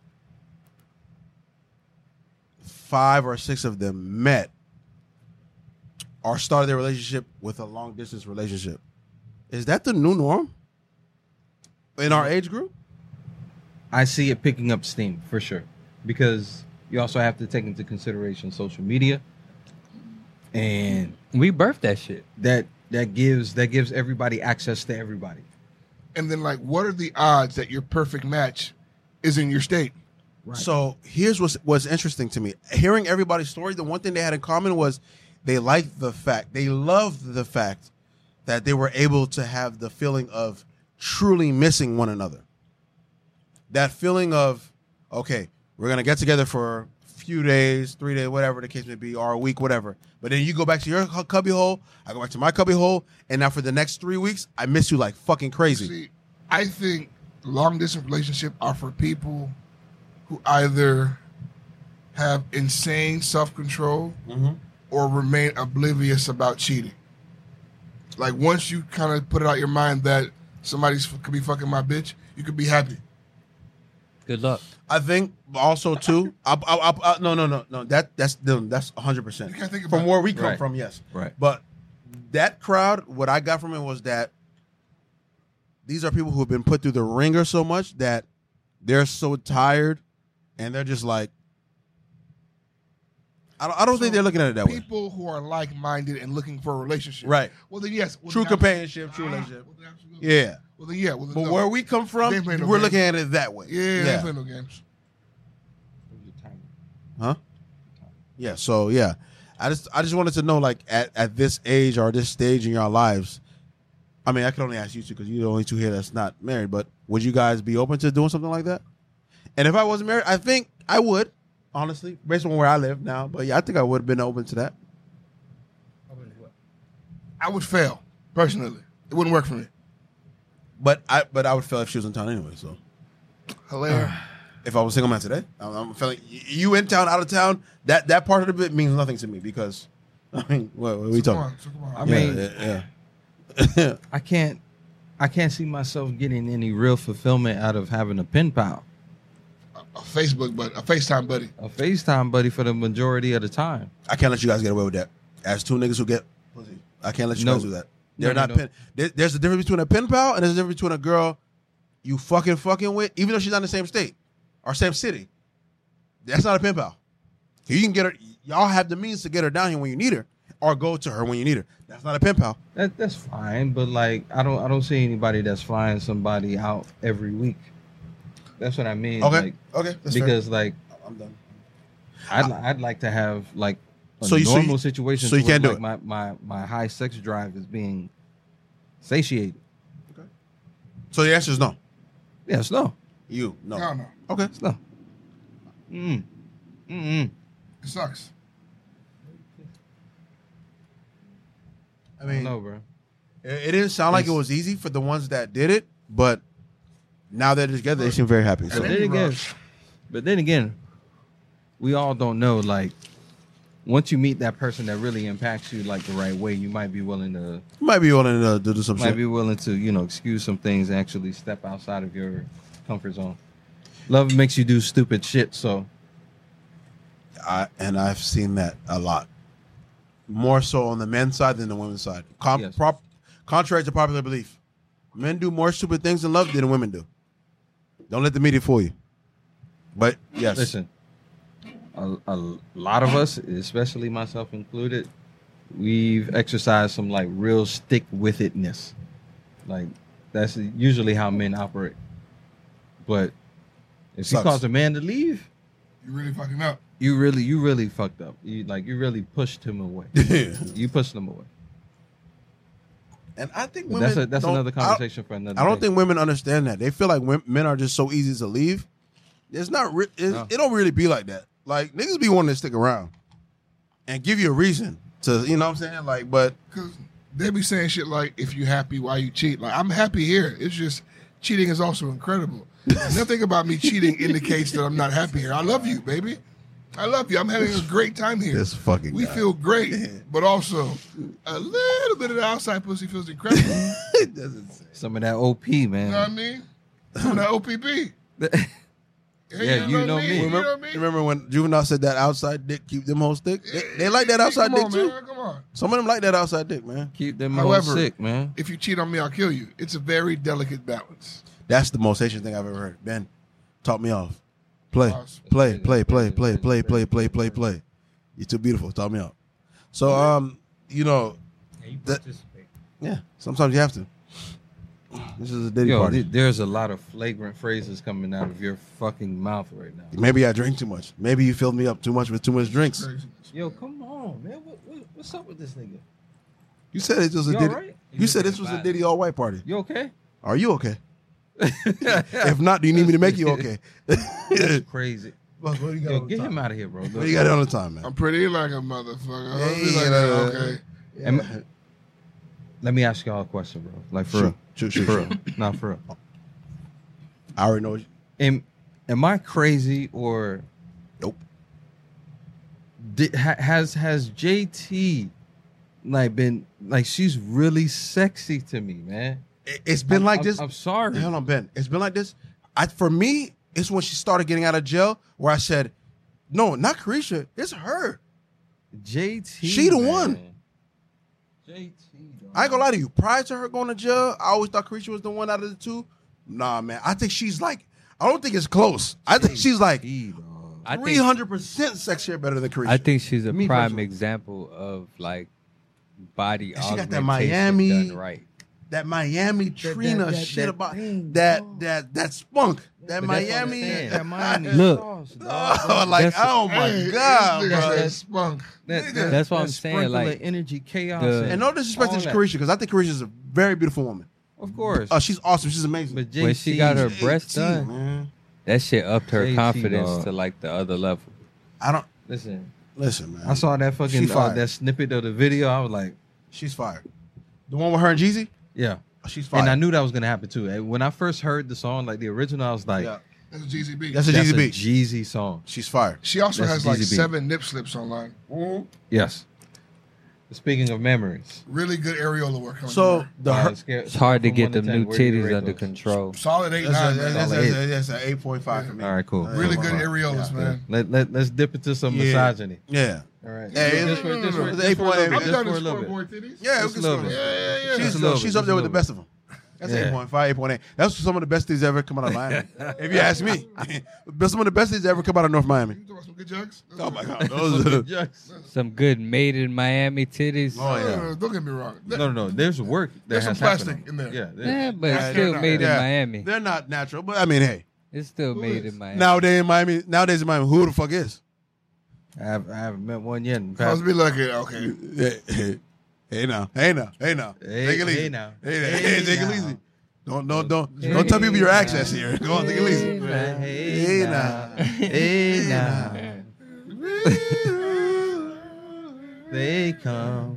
Speaker 5: 5 or 6 of them met or started their relationship with a long distance relationship. Is that the new norm in our age group?
Speaker 3: I see it picking up steam for sure, because you also have to take into consideration social media, and
Speaker 6: We birthed that shit.
Speaker 3: that gives everybody access to everybody.
Speaker 4: And then, like, what are the odds that your perfect match is in your state?
Speaker 3: Right.
Speaker 5: So here's what's interesting to me. Hearing everybody's story, the one thing they had in common was they loved the fact that they were able to have the feeling of truly missing one another. That feeling of, okay, we're going to get together for a few days, 3 days, whatever the case may be, or a week, whatever. But then you go back to your cubby hole, I go back to my cubby hole, and now for the next 3 weeks, I miss you like fucking crazy.
Speaker 4: See, I think long distance relationships are for people who either have insane self control or remain oblivious about cheating. Like, once you kind of put it out your mind that somebody's could be fucking my bitch, you could be happy.
Speaker 6: Good luck.
Speaker 5: I think also too. No. That's 100%.
Speaker 4: You can't think about
Speaker 5: From
Speaker 4: it.
Speaker 5: where we come
Speaker 3: Right.
Speaker 5: from, yes.
Speaker 3: Right.
Speaker 5: But that crowd, what I got from it was that these are people who have been put through the ringer so much that they're so tired, and they're just like, I don't think they're looking at it that way.
Speaker 4: People who are like-minded and looking for a relationship.
Speaker 5: Right.
Speaker 4: Well, then yes. Well,
Speaker 5: True
Speaker 4: then
Speaker 5: companionship, true relationship.
Speaker 4: Well, then absolutely.
Speaker 5: Yeah.
Speaker 4: Well, then yeah. Well, then
Speaker 5: But
Speaker 4: no.
Speaker 5: where we come from,
Speaker 4: They ain't playing no
Speaker 5: we're
Speaker 4: games.
Speaker 5: looking at it that way.
Speaker 4: Yeah, they ain't playing no games.
Speaker 5: Huh? Yeah. So yeah, I just wanted to know, like, at this age or this stage in your lives. I mean, I can only ask you two because you're the only two here that's not married. But would you guys be open to doing something like that? And if I wasn't married, I think I would, honestly, based on where I live now. But yeah, I think I would have been open to that.
Speaker 4: I would fail personally. It wouldn't work for me.
Speaker 5: But I would feel if she was in town anyway. So
Speaker 4: Hilarious.
Speaker 5: if I was a single man today, I'm feeling you in town, out of town. That part of the bit means nothing to me because I mean, what are we
Speaker 4: So
Speaker 5: talking?
Speaker 4: come on.
Speaker 3: I mean,
Speaker 5: Yeah.
Speaker 3: I can't see myself getting any real fulfillment out of having a pen pal,
Speaker 4: A FaceTime buddy.
Speaker 3: a FaceTime buddy for the majority of the time.
Speaker 5: I can't let you guys get away with that. As two niggas who get pussy, I can't let you
Speaker 3: No.
Speaker 5: guys do that. They're
Speaker 3: No,
Speaker 5: not
Speaker 3: no.
Speaker 5: pen. There's a difference between a pen pal and there's a difference between a girl you fucking with, even though she's not in the same state or same city. That's not a pen pal. You can get her. Y'all have the means to get her down here when you need her, or go to her when you need her. That's not a pen pal.
Speaker 3: That's fine, but like I don't see anybody that's flying somebody out every week. That's what I mean.
Speaker 5: Okay.
Speaker 3: Like,
Speaker 5: Okay. That's
Speaker 3: because like
Speaker 5: fair. I'm done.
Speaker 3: I'd like to have like a
Speaker 5: So you- so
Speaker 3: normal
Speaker 5: you-
Speaker 3: situation.
Speaker 5: so you
Speaker 3: to where,
Speaker 5: can't do
Speaker 3: like, my high sex drive is being satiated.
Speaker 5: So the answer is no.
Speaker 3: Yes, no,
Speaker 5: You no.
Speaker 4: No.
Speaker 5: Okay.
Speaker 3: it's no. Mm. Mm.
Speaker 4: It sucks.
Speaker 5: I mean,
Speaker 3: No, bro.
Speaker 5: it didn't sound like it was easy for the ones that did it, but now they're together, they seem very happy. So
Speaker 3: But then again, we all don't know. Like, once you meet that person that really impacts you like the right way, you might be willing to
Speaker 5: you might be willing to do some shit.
Speaker 3: excuse some things, and actually step outside of your comfort zone. Love makes you do stupid shit. So
Speaker 5: And I've seen that a lot. More so on the men's side than the women's side.
Speaker 3: Yes.
Speaker 5: Contrary to popular belief, men do more stupid things in love than women do. Don't let the media fool you. But yes,
Speaker 3: listen, a lot of us, especially myself included, we've exercised some like real stick with itness. Like that's usually how men operate. But if you
Speaker 5: Sucks.
Speaker 3: cause a man to leave,
Speaker 4: You really fucking up.
Speaker 3: you really fucked up. You really pushed him away. You pushed him away.
Speaker 5: and I think
Speaker 3: But
Speaker 5: women.
Speaker 3: that's
Speaker 5: don't-
Speaker 3: another conversation for another.
Speaker 5: I don't
Speaker 3: day.
Speaker 5: think women understand that. They feel like men are just so easy to leave. It's not.
Speaker 3: No.
Speaker 5: It don't really be like that. Like niggas be wanting to stick around and give you a reason to. You know what I'm saying? Like, but
Speaker 4: Because they be saying shit like, if you happy, why you cheat? Like, I'm happy here. It's just cheating is also incredible. Nothing about me cheating indicates that I'm not happy here. I love you, baby. I love you. I'm having a great time here.
Speaker 5: this fucking
Speaker 4: We
Speaker 5: guy.
Speaker 4: feel great, but also a little bit of the outside pussy feels incredible.
Speaker 5: It doesn't say.
Speaker 3: some of that OP, man.
Speaker 4: You know what I mean? Some of that OPP.
Speaker 3: Yeah, you know me.
Speaker 4: You know what I mean?
Speaker 5: Remember when Juvenile said that outside dick keep them hoes thick? They like that outside
Speaker 4: Come
Speaker 5: dick
Speaker 4: on,
Speaker 5: too.
Speaker 4: man. Come on.
Speaker 5: Some of them like that outside dick, man.
Speaker 3: Keep them hoes
Speaker 4: However,
Speaker 3: sick, man.
Speaker 4: if you cheat on me, I'll kill you. It's a very delicate balance.
Speaker 5: That's the most Haitian thing I've ever heard. Ben, talk me off. Play,
Speaker 4: Awesome.
Speaker 5: play, play, play, play, play, play, play, play, play. You're too beautiful. Talk me off. So, you know, yeah. Sometimes you have to. This is a Diddy
Speaker 3: Yo,
Speaker 5: party.
Speaker 3: there's a lot of flagrant phrases coming out of your fucking mouth right now.
Speaker 5: Maybe I drink too much. Maybe you filled me up too much with too much drinks.
Speaker 4: Crazy.
Speaker 3: Yo, come on, man. What's up with this nigga?
Speaker 5: You said it was a
Speaker 3: You
Speaker 5: Diddy.
Speaker 3: alright?
Speaker 5: You said this was a Diddy all white party.
Speaker 3: You okay?
Speaker 5: Are you okay? If not, do you need me to make you okay?
Speaker 3: That's crazy.
Speaker 5: What do you got
Speaker 3: Yo,
Speaker 5: on the
Speaker 3: get
Speaker 5: time?
Speaker 3: him out of here, bro.
Speaker 5: What do you got on the time, man?
Speaker 4: I'm pretty like a motherfucker.
Speaker 5: Yeah,
Speaker 4: I'll be like,
Speaker 5: yeah,
Speaker 4: okay.
Speaker 3: Am- Let me ask y'all a question, bro. Like for real.
Speaker 5: Shoot.
Speaker 3: For real. Not for real.
Speaker 5: I already know.
Speaker 3: Am I crazy or
Speaker 5: Nope.
Speaker 3: has JT like been like she's really sexy to me, man?
Speaker 5: It's been like this.
Speaker 3: I'm sorry.
Speaker 5: Hold on, Ben. It's been like this. For me, it's when she started getting out of jail where I said, no, not Carisha. It's her.
Speaker 3: JT.
Speaker 5: She the
Speaker 3: man.
Speaker 5: one.
Speaker 3: JT. Dog.
Speaker 5: I ain't gonna lie to you. Prior to her going to jail, I always thought Carisha was the one out of the two. Nah, man. I think she's like, I don't think it's close. I think she's like,
Speaker 3: JT, dog.
Speaker 6: I think
Speaker 5: 300% sexier better than Carisha.
Speaker 6: I think she's a
Speaker 5: Me
Speaker 6: prime
Speaker 5: personally.
Speaker 6: example of like body
Speaker 5: And she got that
Speaker 6: augmentation
Speaker 5: Miami-
Speaker 6: done right.
Speaker 5: that Miami Trina
Speaker 3: that
Speaker 5: shit about
Speaker 3: thing,
Speaker 5: that spunk. That
Speaker 3: But that's what I'm
Speaker 5: Miami.
Speaker 3: saying, that Miami
Speaker 6: Look.
Speaker 3: sauce, dog.
Speaker 5: Oh, like,
Speaker 6: That's-
Speaker 5: oh my
Speaker 4: Hey,
Speaker 5: God,
Speaker 4: this nigga
Speaker 5: bro.
Speaker 4: said spunk.
Speaker 6: That's what I'm saying,
Speaker 3: sprinkle
Speaker 6: like,
Speaker 3: of energy, chaos,
Speaker 6: the-
Speaker 5: And no disrespect
Speaker 3: all
Speaker 5: to
Speaker 3: that.
Speaker 5: Carisha, because I think Carisha is a very beautiful woman.
Speaker 3: Of course.
Speaker 5: She's awesome. She's amazing.
Speaker 3: But
Speaker 6: when she got her breasts
Speaker 5: JT,
Speaker 6: done,
Speaker 5: man.
Speaker 6: that shit upped her
Speaker 3: JT,
Speaker 6: confidence
Speaker 3: dog.
Speaker 6: to like the other level.
Speaker 5: I don't
Speaker 3: listen,
Speaker 5: listen, man.
Speaker 3: I saw that fucking
Speaker 5: She fired.
Speaker 3: that snippet of the video. I was like,
Speaker 5: She's fired. The one with her and Jeezy.
Speaker 3: yeah.
Speaker 5: She's fired.
Speaker 3: And I knew that was gonna happen too. And when I first heard the song, like the original, I was like,
Speaker 5: Yeah.
Speaker 4: That's a GZB.
Speaker 5: That's a
Speaker 3: that's
Speaker 5: Jeezy
Speaker 3: a
Speaker 5: beat.
Speaker 3: Jeezy song.
Speaker 5: She's fired.
Speaker 4: She also
Speaker 3: That's
Speaker 4: has like
Speaker 3: GZB.
Speaker 4: 7 nip slips online. Ooh,
Speaker 3: Yes. Speaking of memories,
Speaker 4: really good areola work coming
Speaker 5: So
Speaker 4: through.
Speaker 5: the her,
Speaker 6: It's hard to get them new titties under control.
Speaker 4: Solid 8,
Speaker 5: that's
Speaker 4: 9, man.
Speaker 5: that's an 8.5 for me.
Speaker 3: All right, cool.
Speaker 4: Really good
Speaker 5: Yeah.
Speaker 4: areolas, man.
Speaker 3: Let's dip into some
Speaker 5: Yeah.
Speaker 3: misogyny.
Speaker 5: Yeah.
Speaker 3: All right.
Speaker 5: Hey,
Speaker 3: Just for- just for-
Speaker 5: it's
Speaker 3: just for a
Speaker 5: 8.8.
Speaker 3: little bit,
Speaker 4: I'm
Speaker 5: I'm
Speaker 3: just
Speaker 4: done
Speaker 3: for a
Speaker 4: to
Speaker 3: little
Speaker 4: score
Speaker 3: bit.
Speaker 4: boy titties.
Speaker 5: Yeah,
Speaker 3: Just
Speaker 5: we
Speaker 3: a
Speaker 5: can
Speaker 3: little
Speaker 5: score
Speaker 3: bit.
Speaker 4: Yeah.
Speaker 5: She's,
Speaker 3: Just a little
Speaker 5: she's
Speaker 3: bit,
Speaker 5: up there with the
Speaker 3: just a
Speaker 5: best of them. That's
Speaker 3: Yeah.
Speaker 5: 8.5, 8.8. That's some of the best things ever come out of Miami. If you ask me, some of the best things ever come out of North Miami.
Speaker 4: You talking about some good jugs?
Speaker 5: Oh my God, those.
Speaker 3: Yes.
Speaker 6: Some good made in Miami titties.
Speaker 5: Oh yeah.
Speaker 4: Don't get me wrong.
Speaker 3: No. There's work that
Speaker 4: There's
Speaker 3: has
Speaker 4: some plastic
Speaker 3: happened.
Speaker 4: in there.
Speaker 3: Yeah.
Speaker 6: Yeah, but
Speaker 4: Yeah,
Speaker 6: it's still
Speaker 4: they're
Speaker 6: made
Speaker 5: Yeah.
Speaker 6: in Miami.
Speaker 5: They're not natural, but I mean, hey,
Speaker 6: It's still
Speaker 4: Who
Speaker 6: made
Speaker 4: is?
Speaker 6: in Miami.
Speaker 5: nowadays in Miami, who the fuck is?
Speaker 3: I haven't met one yet. In
Speaker 4: I was
Speaker 3: fact,
Speaker 4: be like, okay.
Speaker 5: Hey now. Take it easy.
Speaker 3: hey now.
Speaker 5: Hey, take it
Speaker 3: now.
Speaker 5: easy. Don't tell people your accents here. Go on, take it easy.
Speaker 3: Hey now. Hey now. They come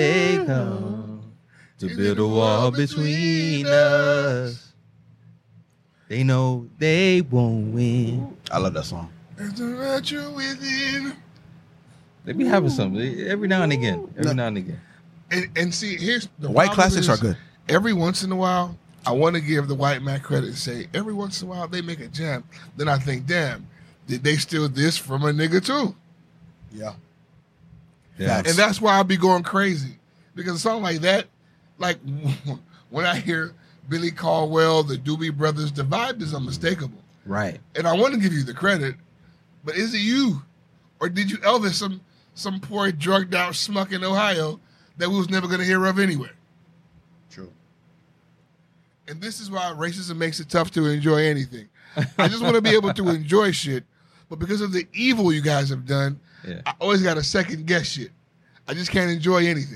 Speaker 3: to build a wall between us. They know they won't win.
Speaker 5: I love that song.
Speaker 4: There's a virtue within.
Speaker 3: They be having some every now and again.
Speaker 4: And see, here's the
Speaker 5: White
Speaker 4: problem
Speaker 5: classics
Speaker 4: is,
Speaker 5: are good.
Speaker 4: Every once in a while, I want to give the white man credit and say, every once in a while they make a jam. Then I think, damn, did they steal this from a nigga too?
Speaker 5: Yeah.
Speaker 3: Yeah.
Speaker 4: And that's why I be going crazy. Because a song like that, like when I hear Billy Caldwell, the Doobie Brothers, the vibe is unmistakable.
Speaker 3: Right.
Speaker 4: And I want to give you the credit, but is it you? Or did you Elvis some poor drugged out smuck in Ohio that we was never going to hear of anyway?
Speaker 5: True.
Speaker 4: And this is why racism makes it tough to enjoy anything. I just want to be able to enjoy shit, but because of the evil you guys have done,
Speaker 3: Yeah.
Speaker 4: I always got to second guess shit. I just can't enjoy anything.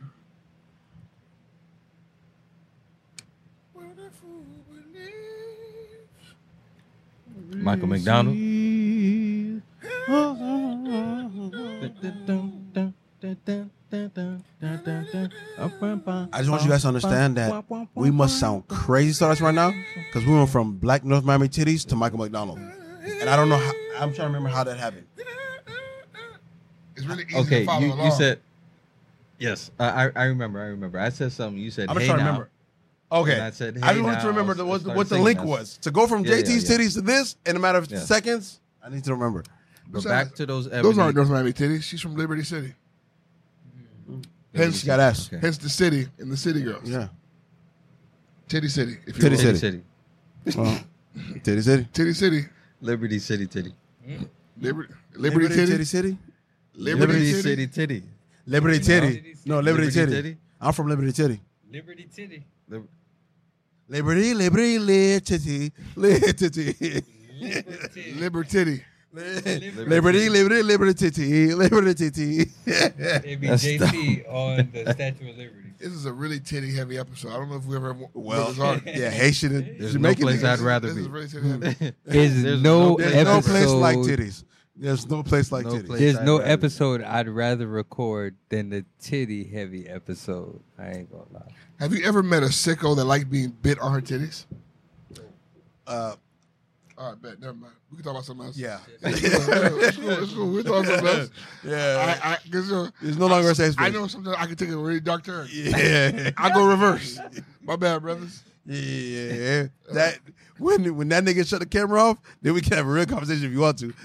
Speaker 3: Michael McDonald.
Speaker 5: I just want you guys to understand that we must sound crazy stars right now because we went from Black North Miami titties to Michael McDonald, and I don't know how. I'm trying to remember how that happened.
Speaker 4: It's really easy
Speaker 3: Okay,
Speaker 4: to follow along.
Speaker 3: you said yes. I remember. I said something. You said
Speaker 5: I'm
Speaker 3: hey
Speaker 5: just trying to
Speaker 3: now.
Speaker 5: remember. Okay,
Speaker 3: And I said,
Speaker 5: I
Speaker 3: hey,
Speaker 5: just wanted to
Speaker 3: now,
Speaker 5: remember
Speaker 3: I
Speaker 5: what
Speaker 3: started
Speaker 5: the
Speaker 3: singing
Speaker 5: link
Speaker 3: that.
Speaker 5: was to go from
Speaker 3: Yeah,
Speaker 5: JT's
Speaker 3: yeah.
Speaker 5: titties to this in a matter of
Speaker 3: Yeah.
Speaker 5: seconds. I need to remember.
Speaker 3: But back to those
Speaker 4: Those aren't
Speaker 3: ebony-
Speaker 4: North Miami titties. She's from Liberty City. Hence,
Speaker 5: She got ass.
Speaker 3: Okay.
Speaker 4: hence the city and the city girls.
Speaker 5: Yeah,
Speaker 4: Titty City. If you
Speaker 5: Titty
Speaker 4: will.
Speaker 5: City.
Speaker 3: City.
Speaker 5: Titty City.
Speaker 4: Titty City.
Speaker 3: Liberty City Titty.
Speaker 4: Liberty Titty.
Speaker 5: City.
Speaker 3: Liberty City Titty.
Speaker 5: Liberty Titty. No, Liberty Titty.
Speaker 3: Titty.
Speaker 5: I'm from Liberty Titty.
Speaker 6: Liberty Titty.
Speaker 5: Liberty, Liberty, Liberty, Liberty.
Speaker 4: Liberty.
Speaker 5: Liberty, Liberty, Liberty, Liberty.
Speaker 6: They be
Speaker 3: That's
Speaker 6: JT on the Statue of Liberty.
Speaker 4: This is a really titty heavy episode. I don't know if we ever
Speaker 5: Well,
Speaker 4: this hard.
Speaker 5: yeah, Haitian and
Speaker 3: There's no
Speaker 5: Jamaican.
Speaker 3: place
Speaker 5: niggas.
Speaker 3: I'd rather
Speaker 4: This
Speaker 3: be.
Speaker 4: is really titty heavy.
Speaker 6: There's no
Speaker 5: There's no place like
Speaker 6: episode-
Speaker 5: titties. There's no place like
Speaker 3: No
Speaker 5: titties.
Speaker 3: place.
Speaker 6: There's
Speaker 3: I'd
Speaker 6: no
Speaker 3: rather-
Speaker 6: episode I'd rather record than the titty heavy episode. I ain't gonna lie.
Speaker 4: Have you ever met a sicko that liked being bit on her titties? All right, bet. Never mind. We can talk about something else.
Speaker 5: Yeah.
Speaker 4: It's cool. We'll talk about something else.
Speaker 5: Yeah.
Speaker 4: Cause,
Speaker 5: It's no longer a safe space.
Speaker 4: I know sometimes I can take a really dark turn.
Speaker 5: Yeah.
Speaker 4: I go reverse. My bad, brothers.
Speaker 5: Yeah. That when that nigga shut the camera off, then we can have a real conversation if you want to.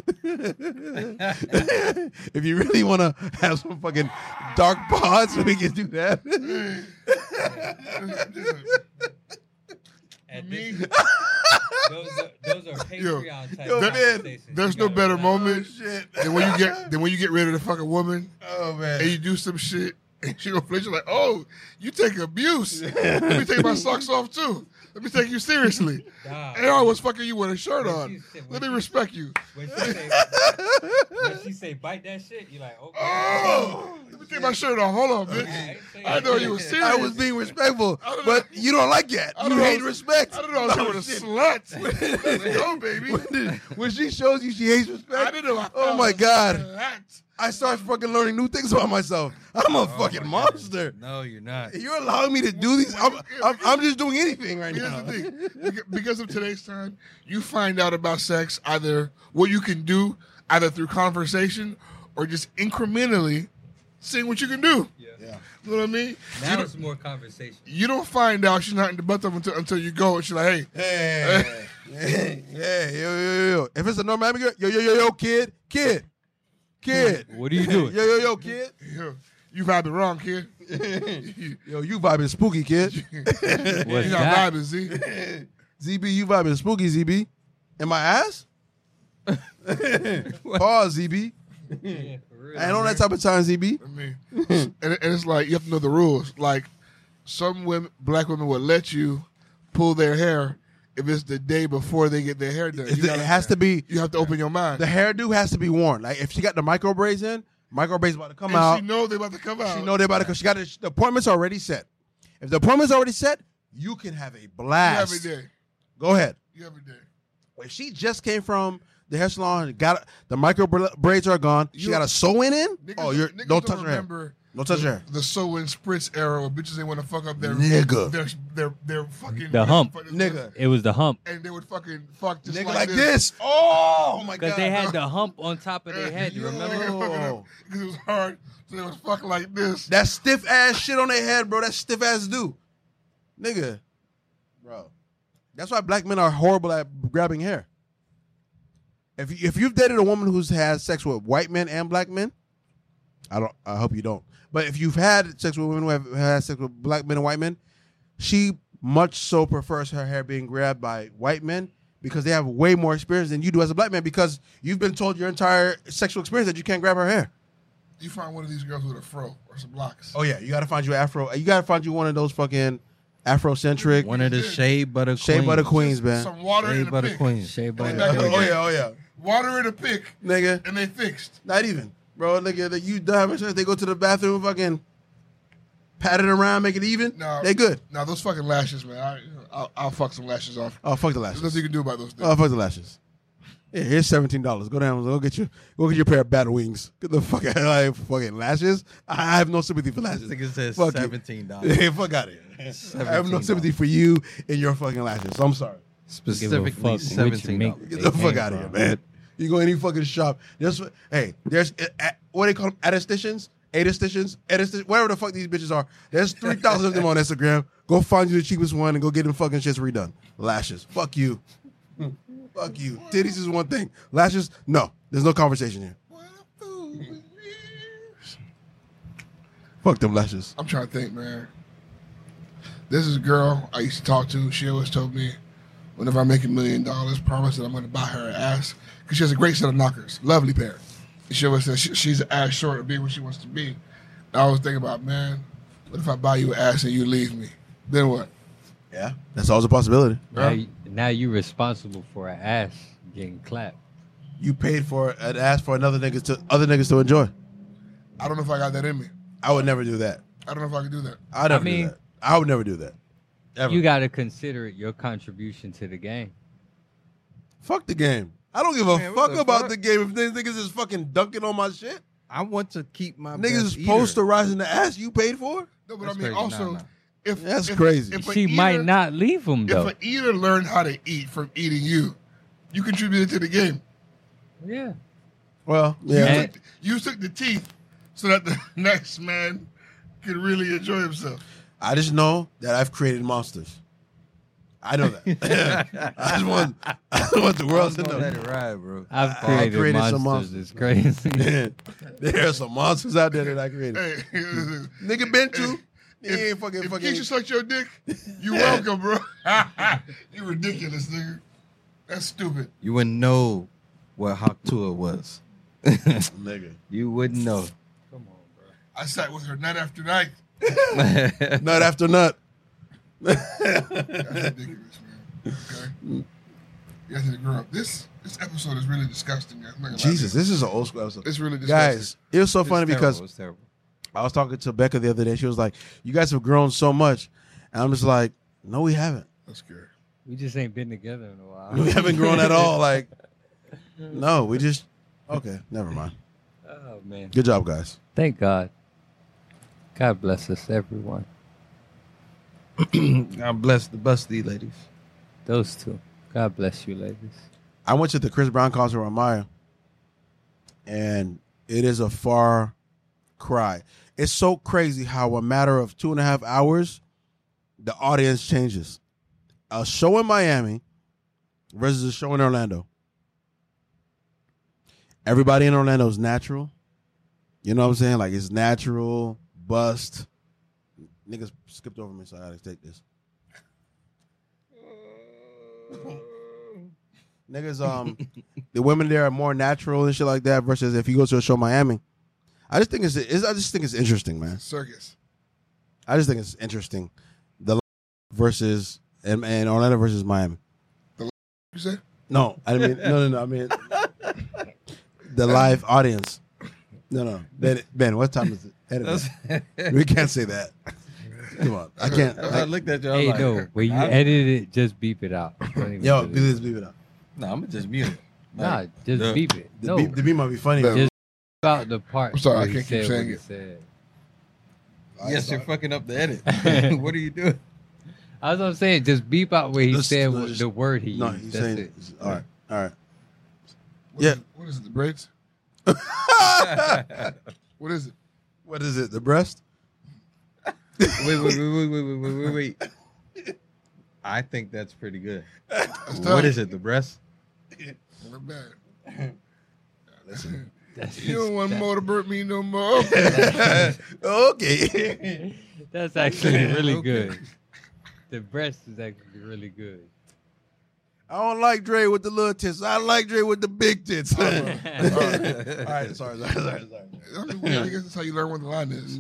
Speaker 5: If you really want to have some fucking dark pods, we can do that.
Speaker 4: Me,
Speaker 6: Those are Patreon type
Speaker 4: Yo,
Speaker 6: conversations.
Speaker 4: there's
Speaker 6: You
Speaker 4: no
Speaker 6: gotta
Speaker 4: better
Speaker 6: remember.
Speaker 4: moment than when you get rid of the fucking woman
Speaker 5: Oh man.
Speaker 4: and you do some shit and she gonna flinch. You're like, oh, you take abuse. Let me take my socks off too. Let me take you seriously.
Speaker 6: Nah.
Speaker 4: And I was fucking you with a shirt
Speaker 6: When
Speaker 4: on.
Speaker 6: she said-
Speaker 4: Let
Speaker 6: when
Speaker 4: me
Speaker 6: she-
Speaker 4: respect you.
Speaker 6: When she say bite that shit, you like, okay.
Speaker 4: Oh, let me take my shirt off. Hold on,
Speaker 6: I
Speaker 4: bitch.
Speaker 6: ain't saying
Speaker 4: I know
Speaker 6: that.
Speaker 4: you were serious.
Speaker 5: I was being respectful,
Speaker 4: I don't know.
Speaker 5: but you don't like that.
Speaker 4: I
Speaker 5: You
Speaker 4: don't know.
Speaker 5: hate respect.
Speaker 4: I don't know. I was here with a slut. Let's go, baby.
Speaker 5: When she shows you she hates respect,
Speaker 4: I didn't know.
Speaker 5: oh my God.
Speaker 4: Slut.
Speaker 5: I start fucking learning new things about myself. I'm a fucking monster.
Speaker 3: No, you're not.
Speaker 5: You're allowing me to do these. I'm just doing anything right
Speaker 4: Here's
Speaker 5: now.
Speaker 4: the thing. Because of today's time, you find out about sex either what you can do, either through conversation or just incrementally seeing what you can do.
Speaker 6: Yeah.
Speaker 4: You know what I mean?
Speaker 6: Now it's more conversation.
Speaker 4: You don't find out she's not in the butt of until you go and she's like, hey,
Speaker 5: Hey, yo. If it's a normal girl, yo, kid.
Speaker 6: What are you doing?
Speaker 5: Yo, kid.
Speaker 4: you vibing wrong, kid.
Speaker 5: Yo, you vibing spooky, kid.
Speaker 6: What's
Speaker 4: You're
Speaker 6: that?
Speaker 4: not vibing, Z.
Speaker 5: ZB, you vibing spooky, ZB. In my ass? Pause, ZB.
Speaker 6: Yeah, for real.
Speaker 5: I ain't on that type of time, ZB.
Speaker 4: I mean, and it's like you have to know the rules. Like some women, black women will let you pull their hair if it's the day before they get their hair done.
Speaker 5: It has to be.
Speaker 4: You have to open your mind.
Speaker 5: The hairdo has to be worn. Like if she got the micro braids in, micro braids about to come
Speaker 4: and
Speaker 5: out.
Speaker 4: she know they about to come out.
Speaker 5: She know they about to come. She got the appointment's already set. If the appointment's already set, you can have a
Speaker 4: You
Speaker 5: blast.
Speaker 4: every day.
Speaker 5: Go ahead.
Speaker 4: You every day.
Speaker 5: If she just came from the hair salon, got the micro braids are gone. She
Speaker 4: You-
Speaker 5: got a sew in.
Speaker 4: Niggas
Speaker 5: Don't touch her hair.
Speaker 4: remember
Speaker 5: Don't touch her hair.
Speaker 4: the sew and spritz era where bitches didn't want to fuck up their
Speaker 5: Nigga.
Speaker 4: their fucking
Speaker 6: The hump.
Speaker 5: Nigga.
Speaker 6: It was the hump.
Speaker 4: and they would fucking fuck just
Speaker 5: Nigga
Speaker 4: like,
Speaker 5: like this. Oh my god.
Speaker 6: Because they had the hump on top of their head. You remember?
Speaker 5: Yo.
Speaker 4: because it was hard, so they was fucking like this.
Speaker 5: That stiff ass shit on their head, bro. That stiff ass do. Nigga. Bro. That's why black men are horrible at grabbing hair. If you've dated a woman who's had sex with white men and black men, I hope you don't. But if you've had sex with women who have had sex with black men and white men, she much so prefers her hair being grabbed by white men because they have way more experience than you do as a black man because you've been told your entire sexual experience that you can't grab her hair.
Speaker 4: You find one of these girls with a fro or some locks.
Speaker 5: Oh yeah, you gotta find you afro. You gotta find you one of those fucking Afrocentric
Speaker 3: One of the shea butter queens.
Speaker 5: shea butter queens, man.
Speaker 4: Some water
Speaker 3: Shea
Speaker 4: in a
Speaker 3: butter
Speaker 4: pick.
Speaker 3: queens.
Speaker 6: Shea butter.
Speaker 4: Back in the
Speaker 5: Oh
Speaker 4: day.
Speaker 5: yeah, oh yeah,
Speaker 4: Water in a pick,
Speaker 5: nigga.
Speaker 4: and they fixed.
Speaker 5: Not even, bro. Nigga, that you don't have insurance. They go to the bathroom, fucking pat it around, make it even.
Speaker 4: No,
Speaker 5: They good.
Speaker 4: Now those fucking lashes, man. I'll fuck some lashes off.
Speaker 5: Oh fuck the
Speaker 4: There's
Speaker 5: lashes.
Speaker 4: nothing you can do about those things.
Speaker 5: Oh fuck the lashes. Yeah, here's $17. Go down, go get your pair of bat wings. Get the fuck out of here, fucking lashes. I have no sympathy for lashes.
Speaker 3: This nigga says
Speaker 5: Fuck you.
Speaker 3: $17.
Speaker 5: Yeah, fuck out of here. I have no sympathy for you and your fucking lashes. So I'm sorry.
Speaker 3: Specifically
Speaker 6: Give a fuck which
Speaker 3: $17.
Speaker 6: mink
Speaker 5: Get
Speaker 6: they
Speaker 5: the fuck
Speaker 6: came
Speaker 5: out of here,
Speaker 6: from.
Speaker 5: man. You go any fucking shop. There's what they call them? Attesticians, whatever the fuck these bitches are. There's 3,000 of them on Instagram. Go find you the cheapest one and go get them fucking shits redone. Lashes. Fuck you. Fuck you. Titties is one thing. Lashes, no. There's no conversation here. Fuck them lashes.
Speaker 4: I'm trying to think, man. This is a girl I used to talk to. She always told me, whenever I make $1 million, promise that I'm going to buy her an ass. Because she has a great set of knockers. Lovely pair. And she always says she's an ass short of being what she wants to be. And I always think about, man, what if I buy you an ass and you leave me? Then what?
Speaker 5: Yeah. That's always a possibility.
Speaker 6: Now you responsible for an ass getting clapped.
Speaker 5: You paid for an ass for other niggas to enjoy.
Speaker 4: I don't know if I got that in me.
Speaker 5: I would never do that.
Speaker 4: I don't know if I can do that.
Speaker 5: I would never
Speaker 6: mean-
Speaker 5: do that. I would never do that. Ever.
Speaker 6: You got to consider it your contribution to the game.
Speaker 5: Fuck the game. I don't give a
Speaker 3: Man, what
Speaker 5: fuck
Speaker 3: the
Speaker 5: about
Speaker 3: fuck?
Speaker 5: the game if these niggas is fucking dunking on my shit.
Speaker 3: I want to keep my
Speaker 5: Niggas
Speaker 3: best
Speaker 5: is
Speaker 3: eater.
Speaker 5: posterizing the ass you paid for?
Speaker 4: No, but
Speaker 3: That's
Speaker 4: I mean,
Speaker 3: crazy.
Speaker 4: also,
Speaker 3: Nah.
Speaker 4: if
Speaker 5: That's
Speaker 4: if-
Speaker 5: crazy.
Speaker 4: if a
Speaker 6: She might
Speaker 4: eater-
Speaker 6: not leave him,
Speaker 4: If
Speaker 6: though.
Speaker 4: an eater learned how to eat from eating you, you contributed to the game.
Speaker 6: Yeah.
Speaker 5: Well, yeah.
Speaker 4: You took the teeth so that the next man could really enjoy himself.
Speaker 5: I just know that I've created monsters. I know that. I just want the world to
Speaker 3: Don't let
Speaker 5: know.
Speaker 3: it ride, bro.
Speaker 6: I've created,
Speaker 5: created some
Speaker 6: monsters.
Speaker 5: monsters.
Speaker 6: It's crazy.
Speaker 5: There are some monsters out there that I created.
Speaker 4: Hey,
Speaker 5: Nigga been to. He ain't
Speaker 4: if
Speaker 5: fucking.
Speaker 4: Keisha sucked your dick, you welcome, bro. You ridiculous, nigga. That's stupid.
Speaker 3: You wouldn't know what Hawk Tour was.
Speaker 5: Nigga.
Speaker 3: You wouldn't know.
Speaker 6: Come on, bro.
Speaker 4: I sat with her night after night.
Speaker 5: Nut after nut.
Speaker 4: That's ridiculous, man. Okay. You guys need to grow up. This episode is really disgusting. I'm not gonna lie to
Speaker 5: Jesus,
Speaker 4: you.
Speaker 5: this is an old school episode.
Speaker 4: It's really disgusting.
Speaker 5: Guys, it was so funny because
Speaker 3: It's terrible.
Speaker 5: I was talking to Becca the other day. She was like, "You guys have grown so much," and I'm just like, "No, we haven't.
Speaker 4: That's scary.
Speaker 6: We just ain't been together in a while.
Speaker 5: We haven't grown at all. Like, no, we just okay. Never mind.
Speaker 6: Oh man.
Speaker 5: Good job, guys.
Speaker 6: Thank God. God bless us, everyone.
Speaker 3: God bless the busty ladies.
Speaker 6: Those two. God bless you, ladies.
Speaker 5: I went to the Chris Brown concert on Maya, and it is a far cry. It's so crazy how a matter of 2.5 hours, the audience changes. A show in Miami versus a show in Orlando. Everybody in Orlando is natural. You know what I'm saying? Like, it's natural, bust. Niggas skipped over me, so I gotta take this. Niggas, the women there are more natural and shit like that versus if you go to a show in Miami. I just think it's interesting, man.
Speaker 4: Circus.
Speaker 5: I just think it's interesting. The versus and Orlando versus Miami.
Speaker 4: You said?
Speaker 5: No, I mean no. I mean the live audience. No. Ben, what time is it? Edit that. We can't say that. Come on, I can't.
Speaker 3: I looked at you.
Speaker 6: Hey, no. When you edit it, just beep it out. Don't even
Speaker 5: Yo,
Speaker 6: do it.
Speaker 5: leave it up.
Speaker 3: No, I'm gonna just mute it.
Speaker 6: Nah, just beep it.
Speaker 5: The,
Speaker 6: No.
Speaker 5: beat might be funny.
Speaker 4: Ben.
Speaker 6: Just about the part.
Speaker 4: I'm sorry,
Speaker 6: where
Speaker 4: I
Speaker 6: he
Speaker 4: can't keep
Speaker 6: said
Speaker 4: saying
Speaker 6: what he
Speaker 4: it.
Speaker 6: said.
Speaker 3: Yes, you're fucking up the edit. What are you doing?
Speaker 6: I was gonna say, just beep out where he
Speaker 5: Just-
Speaker 6: said
Speaker 5: no,
Speaker 6: what-
Speaker 5: just-
Speaker 6: the word he
Speaker 5: No,
Speaker 6: used.
Speaker 5: he's
Speaker 6: That's
Speaker 5: saying
Speaker 6: it.
Speaker 5: all right.
Speaker 4: What what is it? The braids? What is it?
Speaker 5: What is it? The breast?
Speaker 3: Wait. I think that's pretty good.
Speaker 4: That's
Speaker 3: What
Speaker 4: tough.
Speaker 3: is it? The breast?
Speaker 4: Not bad.
Speaker 5: Listen.
Speaker 6: That's,
Speaker 4: You don't want more to burp me no more.
Speaker 5: Okay.
Speaker 6: that's actually really
Speaker 3: Okay.
Speaker 6: good. The breast is actually really good.
Speaker 5: I don't like Dre with the little tits. I like Dre with the big tits. All right. Sorry.
Speaker 4: I mean, well, I guess that's how you learn what the line is.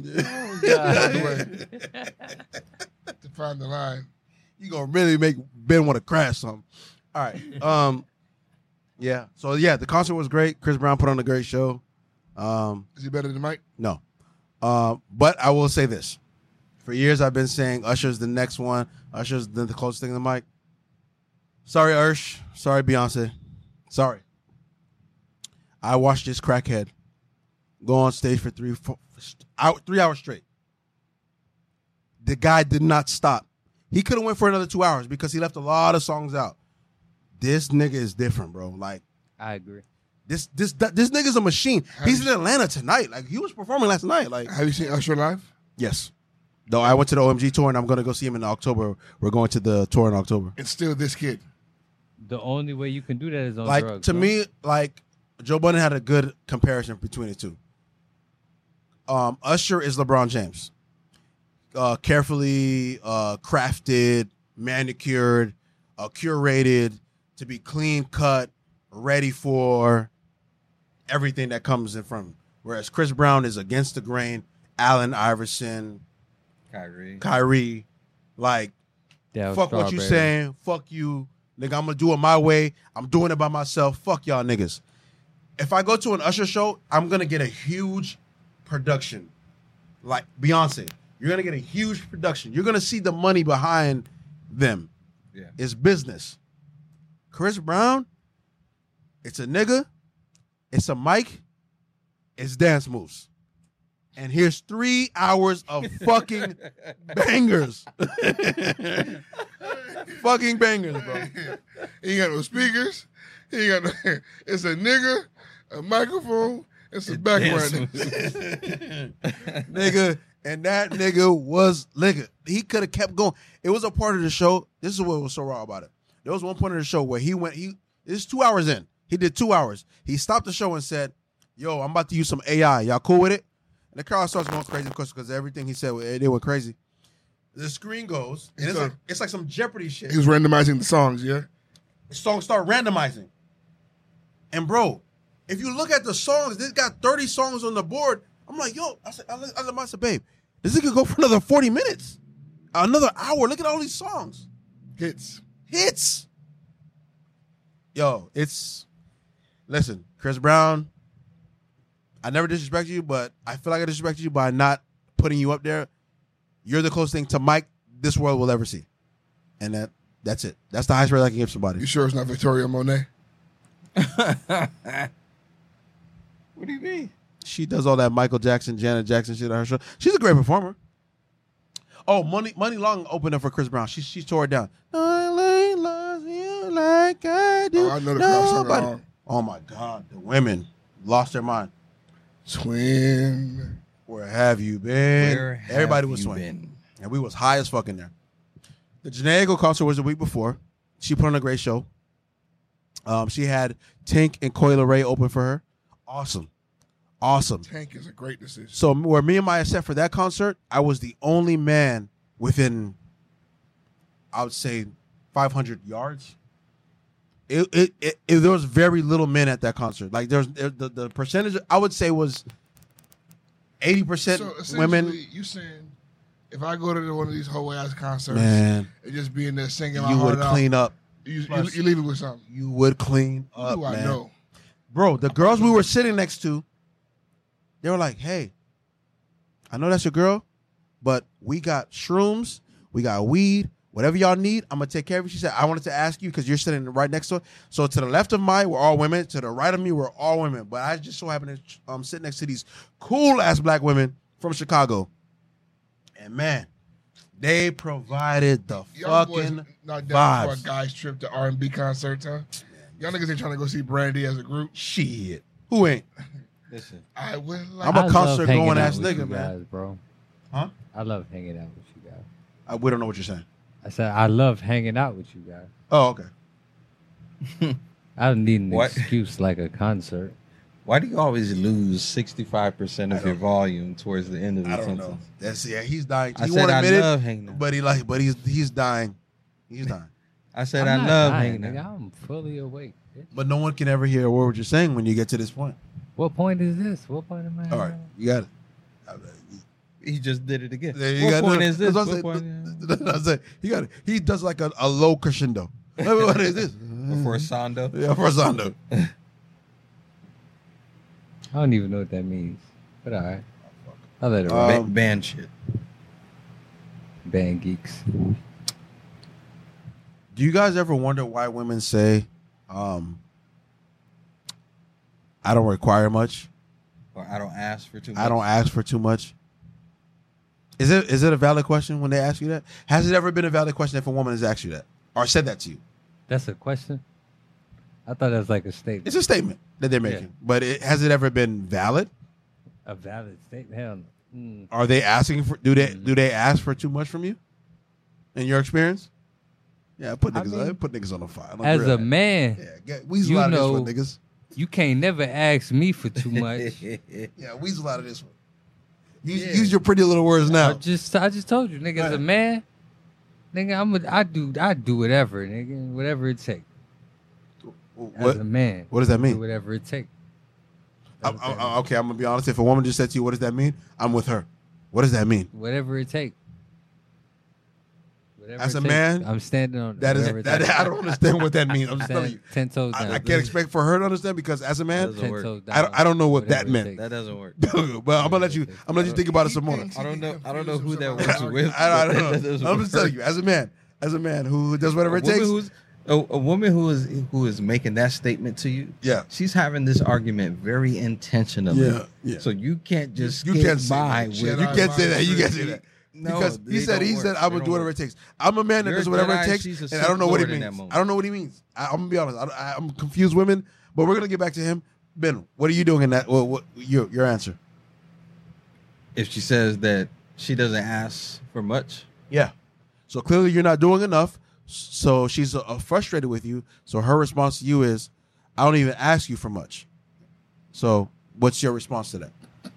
Speaker 4: To find the line.
Speaker 5: You gonna really make Ben want to crash something. All right. Yeah. So yeah, the concert was great. Chris Brown put on a great show.
Speaker 4: Is he better than Mike?
Speaker 5: No. But I will say this. For years I've been saying Usher's the next one. Usher's the closest thing to Mike. Sorry, Ursh. Sorry, Beyonce. Sorry. I watched this crackhead go on stage for 3 hours straight. The guy did not stop. He could have went for another 2 hours because he left a lot of songs out. This nigga is different, bro. Like,
Speaker 6: I agree.
Speaker 5: this nigga's a machine. He's in Atlanta tonight. Like, he was performing last night. Like,
Speaker 4: Have you seen Usher live?
Speaker 5: yes. Though I went to the OMG tour and I'm gonna go see him in October. We're going to the tour in October.
Speaker 4: It's still this kid.
Speaker 6: The only way you can do that is on
Speaker 5: Like,
Speaker 6: drugs.
Speaker 5: to
Speaker 6: no?
Speaker 5: me, like, Joe Budden had a good comparison between the two. Usher is LeBron James. Carefully crafted, manicured, curated to be clean cut, ready for everything that comes in front of him. Whereas Chris Brown is against the grain. Allen Iverson, Kyrie, like,
Speaker 6: Dale
Speaker 5: fuck what you
Speaker 6: Strawberry.
Speaker 5: saying. Fuck you. Nigga, I'm going to do it my way. I'm doing it by myself. Fuck y'all niggas. If I go to an Usher show, I'm going to get a huge production. Like Beyonce. You're going to get a huge production. You're going to see the money behind them.
Speaker 3: Yeah.
Speaker 5: It's business. Chris Brown, it's a nigga. It's a mic. It's dance moves. And here's 3 hours of fucking bangers. Fucking bangers, bro.
Speaker 4: He ain't got no speakers. He ain't got no. It's a nigga, a microphone, and some background.
Speaker 5: Nigga, and that nigga was nigga. He could have kept going. It was a part of the show. This is what was so raw about it. There was one point of the show where it's 2 hours in. He did 2 hours. He stopped the show and said, yo, I'm about to use some AI. Y'all cool with it? And the crowd starts going crazy because everything he said, it went crazy. The screen goes, and it's like some Jeopardy shit.
Speaker 4: He was randomizing the songs, yeah?
Speaker 5: songs start randomizing. And bro, if you look at the songs, this got 30 songs on the board. I'm like, yo, I said, babe, this could go for another 40 minutes, another hour. Look at all these songs,
Speaker 4: Hits.
Speaker 5: Yo, listen, Chris Brown. I never disrespect you, but I feel like I disrespect you by not putting you up there. You're the closest thing to Mike this world will ever see, and that's it. That's the highest praise I can give somebody.
Speaker 4: You sure it's not Victoria Monet?
Speaker 3: What do you mean?
Speaker 5: She does all that Michael Jackson, Janet Jackson shit on her show. She's a great performer. Oh, Money Long opened up for Chris Brown. She tore it down. I love you like I do.
Speaker 4: Oh, I know the crowd sung
Speaker 5: Nobody.
Speaker 4: along.
Speaker 5: Oh my God, the women lost their mind.
Speaker 4: Twin.
Speaker 5: Where have you been?
Speaker 3: Where have
Speaker 5: Everybody was
Speaker 3: you
Speaker 5: swinging,
Speaker 3: been?
Speaker 5: and we was high as fuck in there. The Jhené Aiko concert was the week before. She put on a great show. She had Tink and Coi Leray open for her. Awesome.
Speaker 4: Tank is a great decision.
Speaker 5: So where me and Maya sat for that concert, I was the only man within, I would say, 500 yards. There was very little men at that concert. Like the percentage I would say was 80%
Speaker 4: So essentially,
Speaker 5: women.
Speaker 4: you saying if I go to one of these whole ass concerts
Speaker 5: Man,
Speaker 4: and just be in there singing my
Speaker 5: you would
Speaker 4: heart
Speaker 5: clean
Speaker 4: out,
Speaker 5: up.
Speaker 4: you leave it with something.
Speaker 5: You would clean up,
Speaker 4: Who I
Speaker 5: man.
Speaker 4: know.
Speaker 5: Bro, the girls we were sitting next to, they were like, hey, I know that's your girl, but we got shrooms, we got weed, whatever y'all need, I'm going to take care of you. She said, I wanted to ask you because you're sitting right next to her. So to the left of mine, we're all women. To the right of me, we're all women. But I just so happen to sit next to these cool-ass black women from Chicago. And, man, they provided the
Speaker 4: Y'all boys
Speaker 5: fucking
Speaker 4: not down for a
Speaker 5: vibes.
Speaker 4: guy's trip to R&B concerts, huh? Y'all niggas ain't trying to go see Brandy as a group.
Speaker 5: Shit. Who ain't?
Speaker 3: Listen,
Speaker 4: I would like.
Speaker 5: I'm a
Speaker 6: I love
Speaker 5: concert
Speaker 6: hanging
Speaker 5: going
Speaker 6: out
Speaker 5: ass
Speaker 6: with
Speaker 5: nigga,
Speaker 6: you
Speaker 5: man.
Speaker 6: guys, bro.
Speaker 5: Huh?
Speaker 6: I love hanging out with you guys.
Speaker 5: We don't know what you're saying.
Speaker 6: I said I love hanging out with you guys.
Speaker 5: Oh, okay.
Speaker 6: I don't need an
Speaker 3: What?
Speaker 6: excuse like a concert.
Speaker 3: why do you always lose 65% of your volume towards the end of the
Speaker 5: I don't
Speaker 3: sentence?
Speaker 5: know. That's he's dying.
Speaker 3: I
Speaker 5: He
Speaker 3: said
Speaker 5: won't
Speaker 3: I
Speaker 5: admit
Speaker 3: love
Speaker 5: it,
Speaker 3: hanging out.
Speaker 5: but he's dying. He's dying.
Speaker 3: I said
Speaker 6: I'm
Speaker 3: I
Speaker 6: not
Speaker 3: love
Speaker 6: dying,
Speaker 3: hanging
Speaker 6: nigga.
Speaker 3: out.
Speaker 6: I'm fully awake. bitch.
Speaker 5: But no one can ever hear a word you're saying when you get to this point.
Speaker 6: What point is this? What point am I?
Speaker 5: All right, you got it.
Speaker 3: He just did it again.
Speaker 5: There you
Speaker 3: What
Speaker 5: got
Speaker 3: point
Speaker 5: it.
Speaker 3: is this?
Speaker 5: That's
Speaker 3: What
Speaker 5: what
Speaker 3: point?
Speaker 5: I said. He got it. He does like a low crescendo. What is this?
Speaker 3: Before Sando.
Speaker 5: Yeah, for Sando.
Speaker 6: I don't even know what that means. But all right. I'll let it ride.
Speaker 3: Band shit.
Speaker 6: Band geeks.
Speaker 5: Do you guys ever wonder why women say, "I don't require much.
Speaker 3: Or I don't ask for too much.
Speaker 5: I don't ask for too much"? Is it a valid question when they ask you that? Has it ever been a valid question if a woman has asked you that or said that to you?
Speaker 6: That's a question? I thought that was like a statement.
Speaker 5: It's a statement that they're making, but has it ever been valid?
Speaker 6: A valid statement? Hell no.
Speaker 5: Are they asking for? Do they ask for too much from you? In your experience? Yeah, put niggas on the file.
Speaker 6: As a man,
Speaker 5: weasel
Speaker 6: you
Speaker 5: out of this
Speaker 6: know-
Speaker 5: one, niggas.
Speaker 6: you can't never ask me for too much.
Speaker 5: Yeah, weasel out of this one. Use your pretty little words now.
Speaker 6: I just told you, nigga, as a man, nigga, I do whatever, nigga, whatever it takes. As a man,
Speaker 5: What does that
Speaker 6: I do
Speaker 5: mean?
Speaker 6: whatever it takes.
Speaker 5: Okay, I'm gonna be honest. If a woman just said to you, "What does that mean?" I'm with her. What does that mean?
Speaker 6: Whatever it takes. Whatever
Speaker 5: As
Speaker 6: it
Speaker 5: a
Speaker 6: takes.
Speaker 5: man,
Speaker 6: I'm standing on
Speaker 5: That is
Speaker 6: whatever it
Speaker 5: that.
Speaker 6: takes.
Speaker 5: I don't understand what that means. I'm just telling
Speaker 6: Stand
Speaker 5: you.
Speaker 6: 10 toes down.
Speaker 5: I can't expect for her to understand because as a man,
Speaker 3: Doesn't
Speaker 6: 10
Speaker 3: work.
Speaker 6: toes down.
Speaker 5: I don't know what that
Speaker 6: Whatever it
Speaker 5: meant.
Speaker 6: takes.
Speaker 3: That doesn't work.
Speaker 5: but I'm gonna let you think about it some more.
Speaker 3: I don't know who that works with.
Speaker 5: I
Speaker 3: but
Speaker 5: don't
Speaker 3: that
Speaker 5: know.
Speaker 3: doesn't
Speaker 5: I'm just
Speaker 3: work.
Speaker 5: telling you, as a man who does whatever it takes.
Speaker 3: A woman who is making that statement to you,
Speaker 5: Yeah.
Speaker 3: she's having this argument very intentionally.
Speaker 5: Yeah, yeah.
Speaker 3: So you can't just
Speaker 5: You
Speaker 3: skate
Speaker 5: can't say
Speaker 3: by
Speaker 5: that.
Speaker 3: with.
Speaker 5: You can't say that. You can't say that.
Speaker 3: No,
Speaker 5: Because
Speaker 3: they
Speaker 5: he said
Speaker 3: don't work.
Speaker 5: I
Speaker 3: They
Speaker 5: would do
Speaker 3: don't
Speaker 5: whatever
Speaker 3: work.
Speaker 5: it takes. I'm a man that
Speaker 3: You're
Speaker 5: does
Speaker 3: a
Speaker 5: whatever
Speaker 3: Jedi,
Speaker 5: it takes,
Speaker 3: she's a
Speaker 5: and I don't know what he
Speaker 3: Sith Lord in
Speaker 5: means.
Speaker 3: that moment.
Speaker 5: I don't know what he means. I'm gonna be honest. I'm confused women, but we're gonna get back to him. Ben, what are you doing in that? What your answer?
Speaker 3: If she says that she doesn't ask for much,
Speaker 5: Yeah. So clearly you're not doing enough. So she's frustrated with you. So her response to you is, "I don't even ask you for much." So what's your response to that?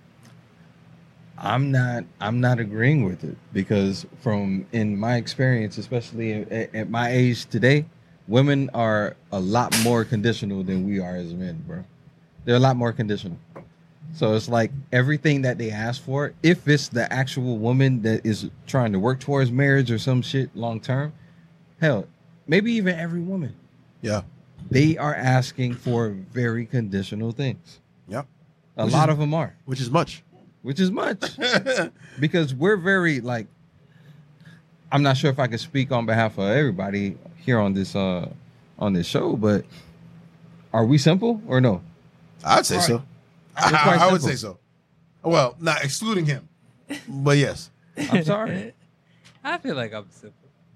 Speaker 3: I'm not agreeing with it because from in my experience, especially at my age today, women are a lot more conditional than we are as men, bro. They're a lot more conditional. So it's like everything that they ask for, if it's the actual woman that is trying to work towards marriage or some shit long term, hell, maybe even every woman,
Speaker 5: Yeah.
Speaker 3: they are asking for very conditional things.
Speaker 5: Yep.
Speaker 3: A
Speaker 5: Which
Speaker 3: lot
Speaker 5: is-
Speaker 3: of them are,
Speaker 5: Which is much.
Speaker 3: which is much because we're very like. I'm not sure if I can speak on behalf of everybody here on this show, but are we simple or no?
Speaker 5: I'd say so.
Speaker 3: It's quite
Speaker 5: I would
Speaker 3: simple.
Speaker 5: say so. Well, not excluding him, but yes.
Speaker 3: I'm sorry.
Speaker 6: I feel like I'm simple.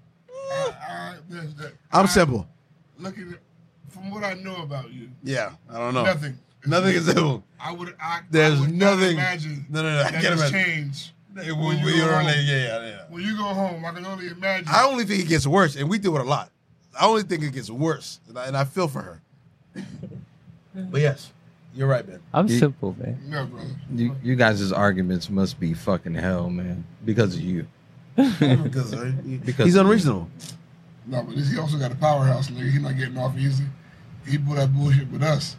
Speaker 5: I'm simple.
Speaker 4: Look at it. From what I know about you,
Speaker 5: Yeah, I don't know.
Speaker 4: nothing.
Speaker 5: Nothing is simple. There's
Speaker 4: I would not
Speaker 5: nothing.
Speaker 4: imagine
Speaker 5: No, I
Speaker 4: that
Speaker 5: can't
Speaker 4: has
Speaker 5: imagine.
Speaker 4: changed.
Speaker 5: When
Speaker 4: When you
Speaker 5: you
Speaker 4: go
Speaker 5: are
Speaker 4: home.
Speaker 5: yeah.
Speaker 4: When you go home, I can only imagine.
Speaker 5: I only think it gets worse, and we do it a lot. I only think it gets worse, and I feel for her. But yes, you're right, man.
Speaker 6: I'm
Speaker 3: You-
Speaker 6: simple, man.
Speaker 4: No, brother.
Speaker 3: You guys' arguments must be fucking hell, man, because of you.
Speaker 5: Because he's unreasonable.
Speaker 4: No, but he also got a powerhouse, nigga. He's not getting off easy. He put that bullshit with us.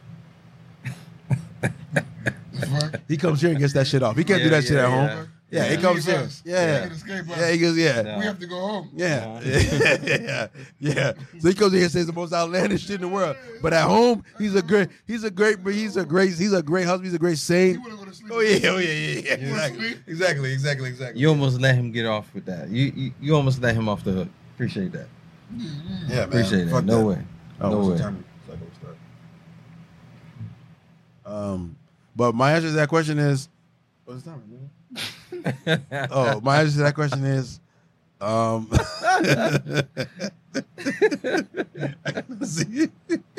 Speaker 4: The fuck?
Speaker 5: He comes here and gets that shit off. He can't do that shit at home. Yeah, he
Speaker 4: Yeah,
Speaker 5: comes
Speaker 4: he
Speaker 5: here.
Speaker 4: does.
Speaker 5: Yeah.
Speaker 4: He can escape us.
Speaker 5: Yeah, he goes, yeah.
Speaker 4: We have to go home.
Speaker 5: Yeah. Yeah. So he comes in here and says the most outlandish shit in the world. But at home, he's a great husband, he's a great
Speaker 4: He
Speaker 5: saint.
Speaker 4: want to go to sleep.
Speaker 5: Oh yeah.
Speaker 4: You wanna sleep?
Speaker 5: Exactly.
Speaker 3: You almost let him get off with that. You almost let him off the hook. Appreciate that.
Speaker 5: Yeah, man.
Speaker 3: Appreciate that.
Speaker 5: Fuck
Speaker 3: No
Speaker 5: that.
Speaker 3: way.
Speaker 5: Oh,
Speaker 3: No
Speaker 5: what's the
Speaker 3: way.
Speaker 5: time? It's like we'll start. But my answer to that question is, what's the time, man? Oh, my answer to that question is, see?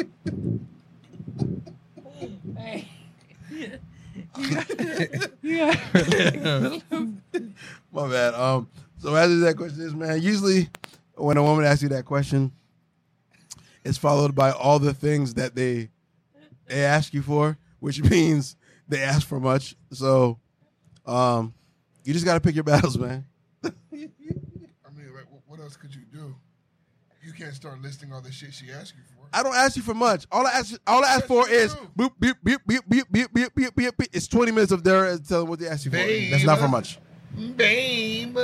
Speaker 5: My bad. So answer to that question is, man, usually when a woman asks you that question, it's followed by all the things that they ask you for, which means they ask for much. So you just gotta pick your battles, man.
Speaker 4: I mean, like, what else could you do? You can't start listing all the shit she asked you for.
Speaker 5: I don't ask you for much. All I ask for is boop, beep, beep, beep, beep, beep, beep, beep, beep, beep. It's 20 minutes of there telling what they ask you for. That's not for much.
Speaker 4: Babe.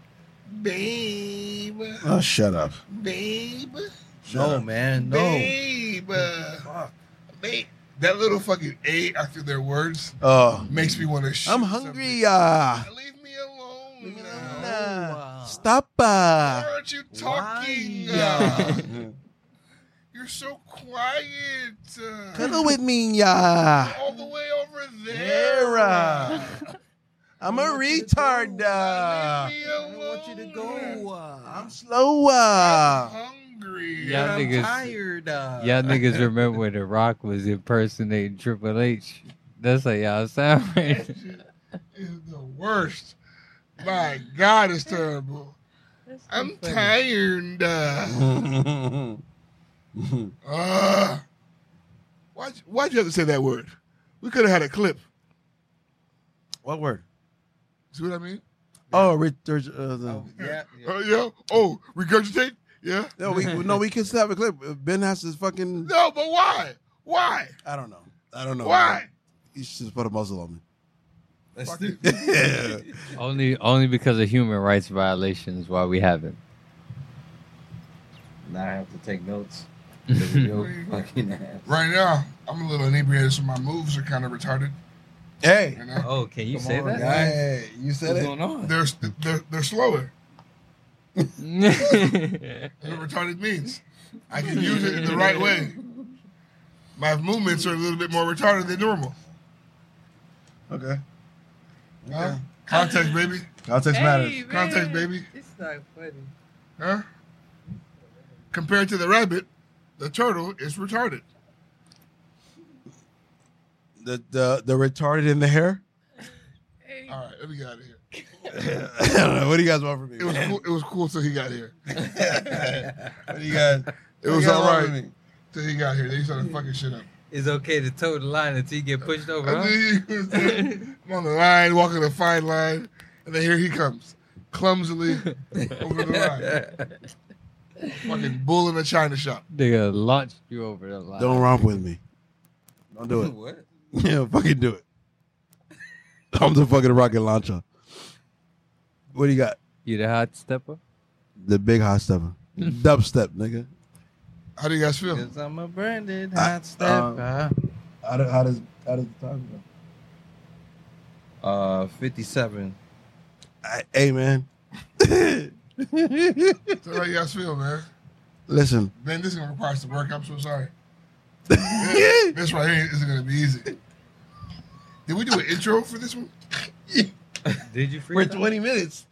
Speaker 5: Oh, shut up.
Speaker 4: Babe.
Speaker 3: No, man. No.
Speaker 4: Babe. Babe. That little fucking A after their words
Speaker 5: Oh,
Speaker 4: makes me want to shoot
Speaker 5: I'm hungry.
Speaker 4: something. Leave me alone.
Speaker 5: Stop.
Speaker 4: Why aren't you talking?
Speaker 5: Why?
Speaker 4: You're so quiet.
Speaker 5: Cuddle with me, yeah.
Speaker 4: All the way over there.
Speaker 5: There. I'm a retard.
Speaker 4: Leave me alone.
Speaker 3: I want you to go.
Speaker 5: I'm slow.
Speaker 4: I'm hungry.
Speaker 6: Yeah.
Speaker 3: I'm
Speaker 6: niggas-
Speaker 3: tired.
Speaker 6: Y'all niggas remember when The Rock was impersonating Triple H? That's how y'all sound right
Speaker 4: That shit is the worst. My God, it's terrible. I'm tired. Why'd you have to say that word? We could have had a clip.
Speaker 5: What word?
Speaker 4: See what I mean?
Speaker 5: Oh,
Speaker 3: Yeah.
Speaker 4: Oh, regurgitate? Yeah?
Speaker 5: no, we can still have a clip. Ben has his fucking.
Speaker 4: No, but why? Why?
Speaker 5: I don't know.
Speaker 4: Why?
Speaker 5: You should just put a muzzle on me.
Speaker 3: That's
Speaker 4: Fuck
Speaker 3: stupid.
Speaker 4: it.
Speaker 6: Only because of human rights violations why we haven't.
Speaker 3: Now I have to take notes. Because of your fucking ass.
Speaker 4: Right now, I'm a little inebriated, so my moves are kind of retarded.
Speaker 5: Hey,
Speaker 4: You know?
Speaker 6: Oh, can you
Speaker 3: Come
Speaker 6: say
Speaker 3: on,
Speaker 6: that?
Speaker 3: guy.
Speaker 5: hey, you said
Speaker 3: What's
Speaker 5: it.
Speaker 3: going on?
Speaker 4: They're slower. That's what retarded means. I can use it in the right way. My movements are a little bit more retarded than normal.
Speaker 5: Okay.
Speaker 4: Huh? Context, baby.
Speaker 5: Context matters.
Speaker 4: Context, baby.
Speaker 6: It's not funny.
Speaker 4: Huh? Compared to the rabbit, the turtle is retarded.
Speaker 5: The retarded in the hair.
Speaker 4: All right, let me get out of here.
Speaker 5: I don't know. What do you guys want from me?
Speaker 4: It was cool. It was cool till he got here.
Speaker 5: What do you guys?
Speaker 4: It was all right till he got here. Then he started fucking shit up.
Speaker 6: It's okay to toe the line until you get pushed over,
Speaker 4: And
Speaker 6: huh?
Speaker 4: then he was there, I'm on the line, walking the fine line, and then here he comes, clumsily over the line. Fucking bull in a china shop.
Speaker 6: Nigga launched you over the line.
Speaker 5: Don't romp with me. Don't do it.
Speaker 3: What?
Speaker 5: Yeah, fucking do it. I'm the fucking rocket launcher. What do you got?
Speaker 6: You the hot stepper?
Speaker 5: The big hot stepper. Dubstep, nigga.
Speaker 4: How do you guys feel?
Speaker 3: Cause I'm a branded hot stepper.
Speaker 5: How does the time go?
Speaker 3: 57.
Speaker 5: Hey, man.
Speaker 4: So how you guys feel, man?
Speaker 5: Listen.
Speaker 4: Man, this is gonna require some work. I'm so sorry. This right here isn't gonna be easy. Did we do an intro for this one?
Speaker 6: Did you
Speaker 5: For
Speaker 6: freestyle?
Speaker 5: 20 minutes.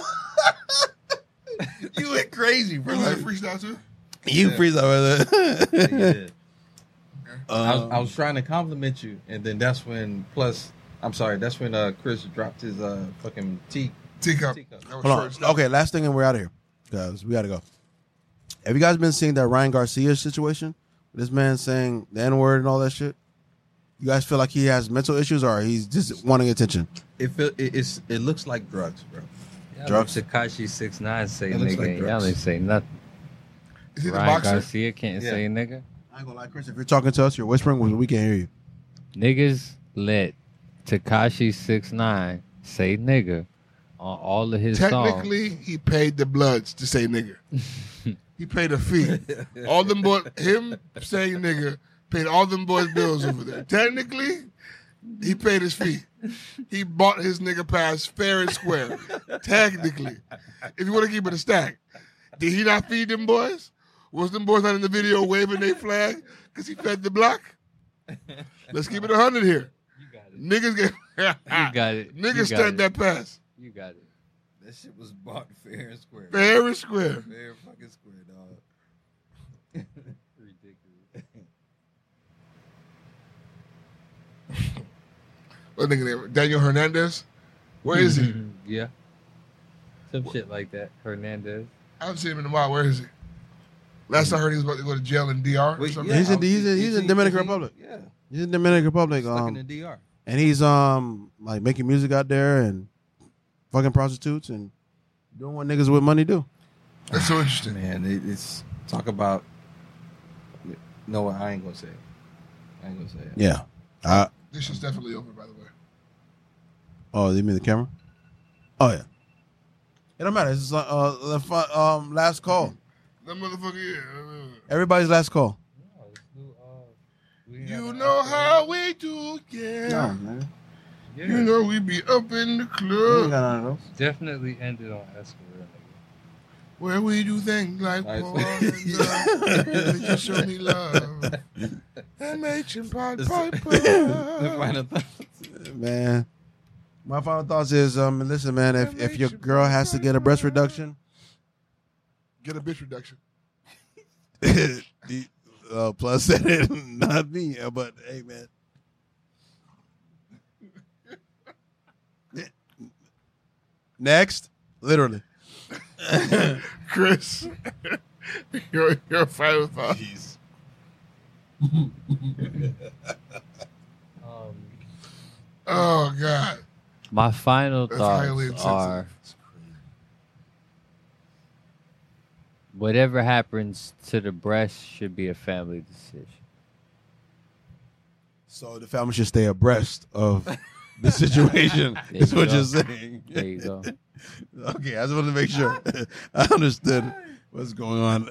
Speaker 5: You went crazy, bro.
Speaker 4: Was that freestyle too?
Speaker 5: You freeze over there.
Speaker 3: Yeah, you did. I
Speaker 5: Um,
Speaker 3: was trying to compliment you, and then that's when. That's when Chris dropped his fucking
Speaker 4: Teacup.
Speaker 3: Teacup.
Speaker 4: That was
Speaker 5: Hold on.
Speaker 4: short stuff.
Speaker 5: Okay, last thing and we're out of here. Guys, we got to go. Have you guys been seeing that Ryan Garcia situation? This man saying the N-word and all that shit? You guys feel like he has mental issues or he's just wanting attention?
Speaker 3: It looks like drugs, bro.
Speaker 5: Drugs?
Speaker 6: Tekashi 6ix9ine say
Speaker 3: It looks
Speaker 6: nigga.
Speaker 3: like
Speaker 6: and y'all
Speaker 3: drugs.
Speaker 6: ain't say nothing.
Speaker 4: Is he the
Speaker 6: Ryan
Speaker 4: boxer?
Speaker 6: Garcia can't
Speaker 3: Yeah.
Speaker 6: say nigga.
Speaker 5: I ain't gonna lie, Chris. If you're talking to us, you're whispering, we can't hear you.
Speaker 6: Niggas let Tekashi 6ix9ine say nigga on all of his songs.
Speaker 4: Technically, he paid the Bloods to say nigga. He paid a fee. All them boys, him saying nigga, paid all them boys' bills over there. Technically, he paid his fee. He bought his nigga pass fair and square. Technically, if you want to keep it a stack, did he not feed them boys? Was them boys not in the video waving their flag because he fed the block? Let's keep it 100 here.
Speaker 6: You got it.
Speaker 4: Niggas get
Speaker 6: You got it.
Speaker 4: niggas
Speaker 6: You got
Speaker 4: stand
Speaker 6: it.
Speaker 4: that pass
Speaker 6: You got it.
Speaker 3: That shit was bought fair and square.
Speaker 4: fair and square.
Speaker 3: Fair fucking square, dog.
Speaker 6: Ridiculous.
Speaker 4: What nigga name? Daniel Hernandez? Where is he?
Speaker 6: Yeah. Some shit like that. Hernandez.
Speaker 4: I haven't seen him in a while. Where is he? Last I heard, he was about to go to jail in DR or
Speaker 3: Wait,
Speaker 4: something.
Speaker 5: He's in- he's
Speaker 3: is
Speaker 5: in
Speaker 3: he-
Speaker 5: Dominican
Speaker 3: is he-
Speaker 5: Republic.
Speaker 3: Yeah,
Speaker 5: He's in Dominican Republic,
Speaker 3: stuck in the DR.
Speaker 5: and he's like making music out there and fucking prostitutes and doing what niggas with money do.
Speaker 4: That's so interesting.
Speaker 3: Man, it's talk about. No, I ain't gonna say it. I ain't gonna say it.
Speaker 5: Yeah.
Speaker 4: This is definitely over, by the way.
Speaker 5: Oh, you mean the camera? Oh yeah. It don't matter. This is last call.
Speaker 4: That motherfucker, yeah.
Speaker 5: Everybody's last call.
Speaker 4: You know how we do, yeah.
Speaker 5: man.
Speaker 6: Yeah.
Speaker 4: You know we be up in the
Speaker 5: We ain't
Speaker 4: club
Speaker 5: got none of those.
Speaker 6: Definitely ended on Escalade.
Speaker 4: where we do things like
Speaker 3: Nice.
Speaker 4: porn and love. And you show me love. M.H. and Pied
Speaker 3: The
Speaker 4: Piper.
Speaker 3: final thoughts.
Speaker 5: Man, my final thoughts is listen, man, if your girl has to get a breast reduction,
Speaker 4: Get a bitch reduction.
Speaker 5: plus said it, not me, but hey, man. Next, literally.
Speaker 4: Chris, your final thoughts. Oh, God.
Speaker 6: My final
Speaker 4: That's highly
Speaker 6: thoughts
Speaker 4: insensitive.
Speaker 6: are whatever happens to the breast should be a family decision.
Speaker 5: So the family should stay abreast of the situation.
Speaker 6: There
Speaker 5: Is
Speaker 6: you
Speaker 5: what
Speaker 6: go.
Speaker 5: you're saying.
Speaker 6: There you go.
Speaker 5: Okay, I just wanted to make sure I understood what's going on.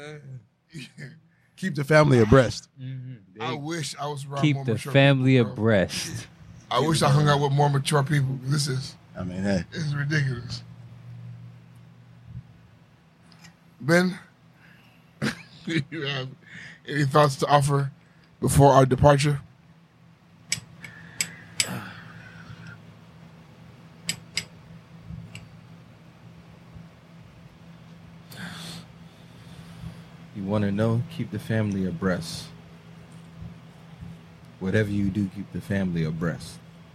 Speaker 5: Keep the family abreast.
Speaker 4: I wish I was around
Speaker 6: Keep
Speaker 4: more
Speaker 6: the
Speaker 4: mature
Speaker 6: family
Speaker 4: people, bro.
Speaker 6: abreast.
Speaker 4: I wish I hung out with more mature people. This is
Speaker 5: Hey.
Speaker 4: ridiculous. Ben, you have any thoughts to offer before our departure?
Speaker 3: You want to know? Keep the family abreast. Whatever you do, keep the family abreast.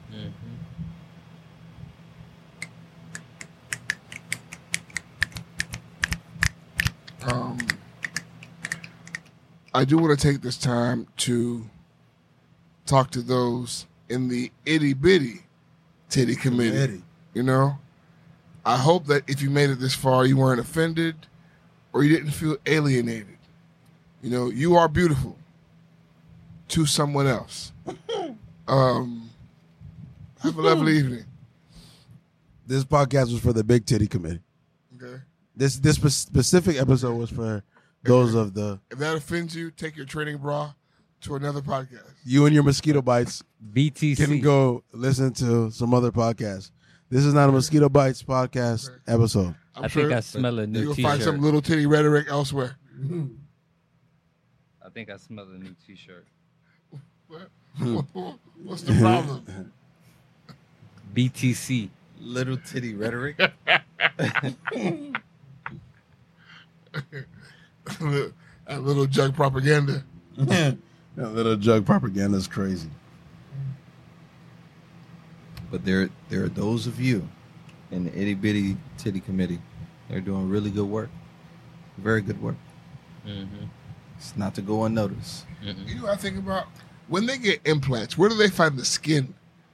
Speaker 4: I do want to take this time to talk to those in the itty bitty titty committee. You know, I hope that if you made it this far, you weren't offended or you didn't feel alienated. You know, you are beautiful to someone else. Have a lovely evening.
Speaker 5: This podcast was for the Big Titty Committee.
Speaker 4: Okay.
Speaker 5: This specific episode was for those of the
Speaker 4: If that offends you, take your training bra to another podcast.
Speaker 5: you and your mosquito bites
Speaker 6: BTC.
Speaker 5: can go listen to some other podcasts. This is not a Mosquito Bites podcast episode.
Speaker 6: I think I smell a new
Speaker 4: You'll find some
Speaker 6: T-shirt.
Speaker 4: little titty rhetoric elsewhere.
Speaker 6: I think I smell a new T-shirt.
Speaker 4: What's the problem?
Speaker 6: BTC.
Speaker 3: Little titty rhetoric.
Speaker 4: That little jug propaganda.
Speaker 5: That little jug propaganda is crazy.
Speaker 3: But there are those of you in the itty bitty titty committee. They're doing really good work, very good work. It's not to go unnoticed.
Speaker 4: You know what I think about? When they get implants, where do they find the skin?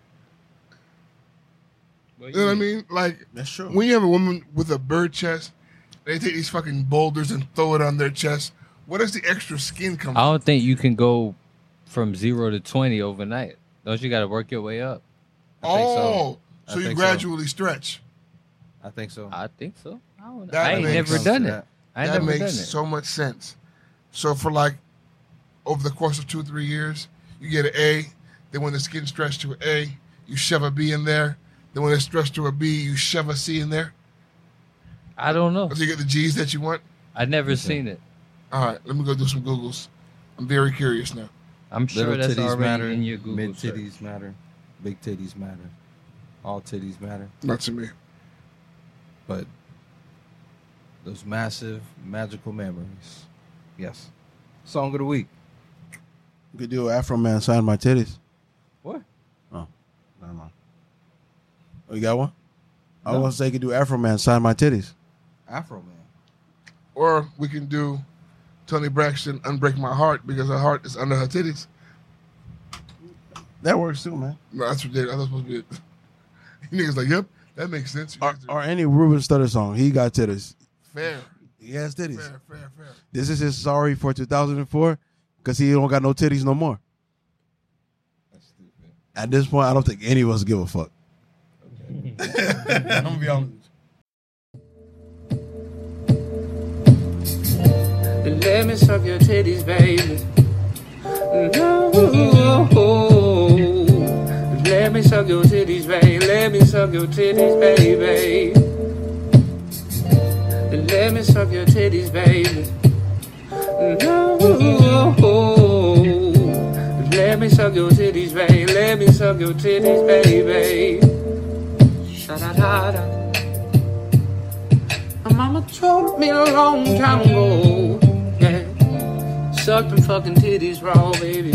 Speaker 4: You know what I mean? Like,
Speaker 5: That's true.
Speaker 4: when you have a woman with a bird chest, they take these fucking boulders and throw it on their chest. Where does the extra skin come
Speaker 6: I
Speaker 4: from?
Speaker 6: don't think you can go from 0 to 20 overnight. Don't you got to work your way up?
Speaker 3: I think so.
Speaker 4: Oh,
Speaker 3: I
Speaker 4: so you
Speaker 3: think so.
Speaker 4: gradually stretch.
Speaker 3: I think so.
Speaker 6: I think so. I don't know.
Speaker 4: That
Speaker 6: I ain't
Speaker 4: makes
Speaker 6: never
Speaker 4: sense.
Speaker 6: done it. I ain't
Speaker 4: That
Speaker 6: never done
Speaker 4: makes
Speaker 6: it.
Speaker 4: so much sense. So for like, over the course of 2 or 3 years, you get an A. Then when the skin stretched to an A, you shove a B in there. Then when it's stretched to a B, you shove a C in there.
Speaker 6: I don't know.
Speaker 4: So you get the G's that you want.
Speaker 6: I never seen it.
Speaker 4: All right, let me go do some Googles. I'm very curious now.
Speaker 6: I'm sure
Speaker 3: Little
Speaker 6: that's
Speaker 3: titties
Speaker 6: already
Speaker 3: matter.
Speaker 6: in your Google
Speaker 3: Mid
Speaker 6: search.
Speaker 3: titties matter. Big titties matter. All titties matter.
Speaker 4: Not to me.
Speaker 3: But those massive, magical memories. Yes. Song of the week.
Speaker 5: You could do Afro Man Sign My Titties.
Speaker 3: What?
Speaker 5: Oh, never mind. Oh, you got one? I
Speaker 3: No.
Speaker 5: was going to say you could do Afro Man Sign My Titties.
Speaker 3: Afro Man.
Speaker 4: Or we can do Tony Braxton, Unbreak My Heart, because her heart is under her titties.
Speaker 5: That works too, man.
Speaker 4: No, that's ridiculous. That's supposed to be it. You niggas like, yep, that makes sense.
Speaker 5: Or any Ruben Studdard song. He got titties.
Speaker 4: Fair,
Speaker 5: He has titties.
Speaker 4: fair.
Speaker 5: This is his sorry for 2004 because he don't got no titties no more.
Speaker 3: That's stupid.
Speaker 5: At this point, I don't think any of us give a fuck. I'm gonna be honest.
Speaker 7: Let me suck your titties, baby. No. Let me suck your titties, baby. Let me suck your titties, baby. Let me suck your titties, baby. No. Let me suck your titties, baby. Let me suck your titties, baby. Sha-da-da-da. My mama told me a long time ago, yeah, suck them fucking titties raw, baby.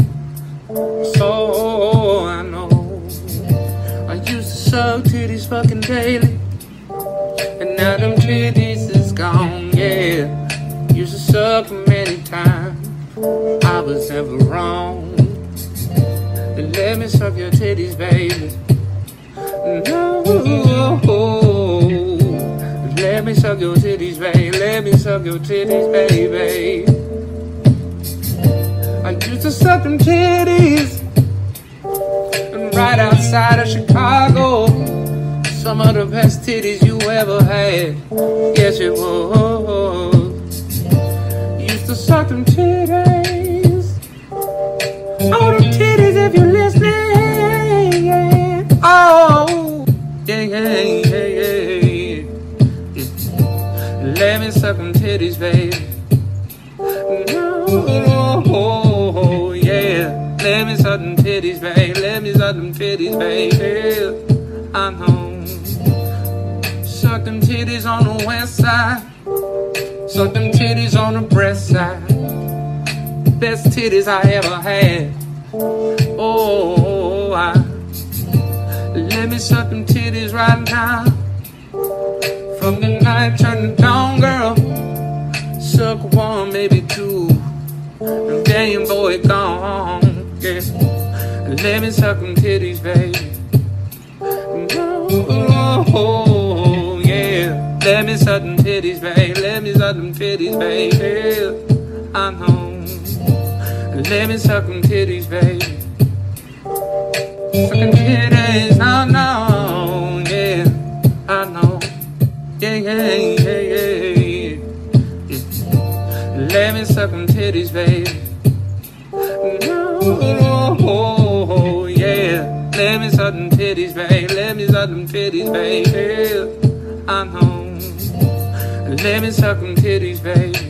Speaker 7: So I know I used to suck titties fucking daily, and now them titties is gone, yeah. Used to suck them many times, I was never wrong. Then let me suck your titties, baby. No. Let me suck your titties, baby. Let me suck your titties, baby. I used to suck them titties right outside of Chicago. Some of the best titties you ever had. Yes, it was. Used to suck them titties. Oh, them titties, if you're listening. Yeah. Oh, yeah. Let me suck them titties, baby. No, yeah. Let me suck them titties, baby. Let me suck them titties, baby. I know. Suck them titties on the west side. Suck them titties on the breast side. Best titties I ever had. Oh, let me suck them titties right now. From the night turn to dawn, girl. Suck one, maybe two. And then your boy gone. Yeah. Let me suck them titties, baby. Oh, yeah. Let me suck them titties, baby. Let me suck suck them titties, baby. I know. Let me suck them titties, baby. Sucking titties, I know, yeah, I know, yeah. Let me suck them titties, baby. No, yeah. Let me suck them titties, baby. Let me suck them titties, baby. I know. Let me suck them titties, baby.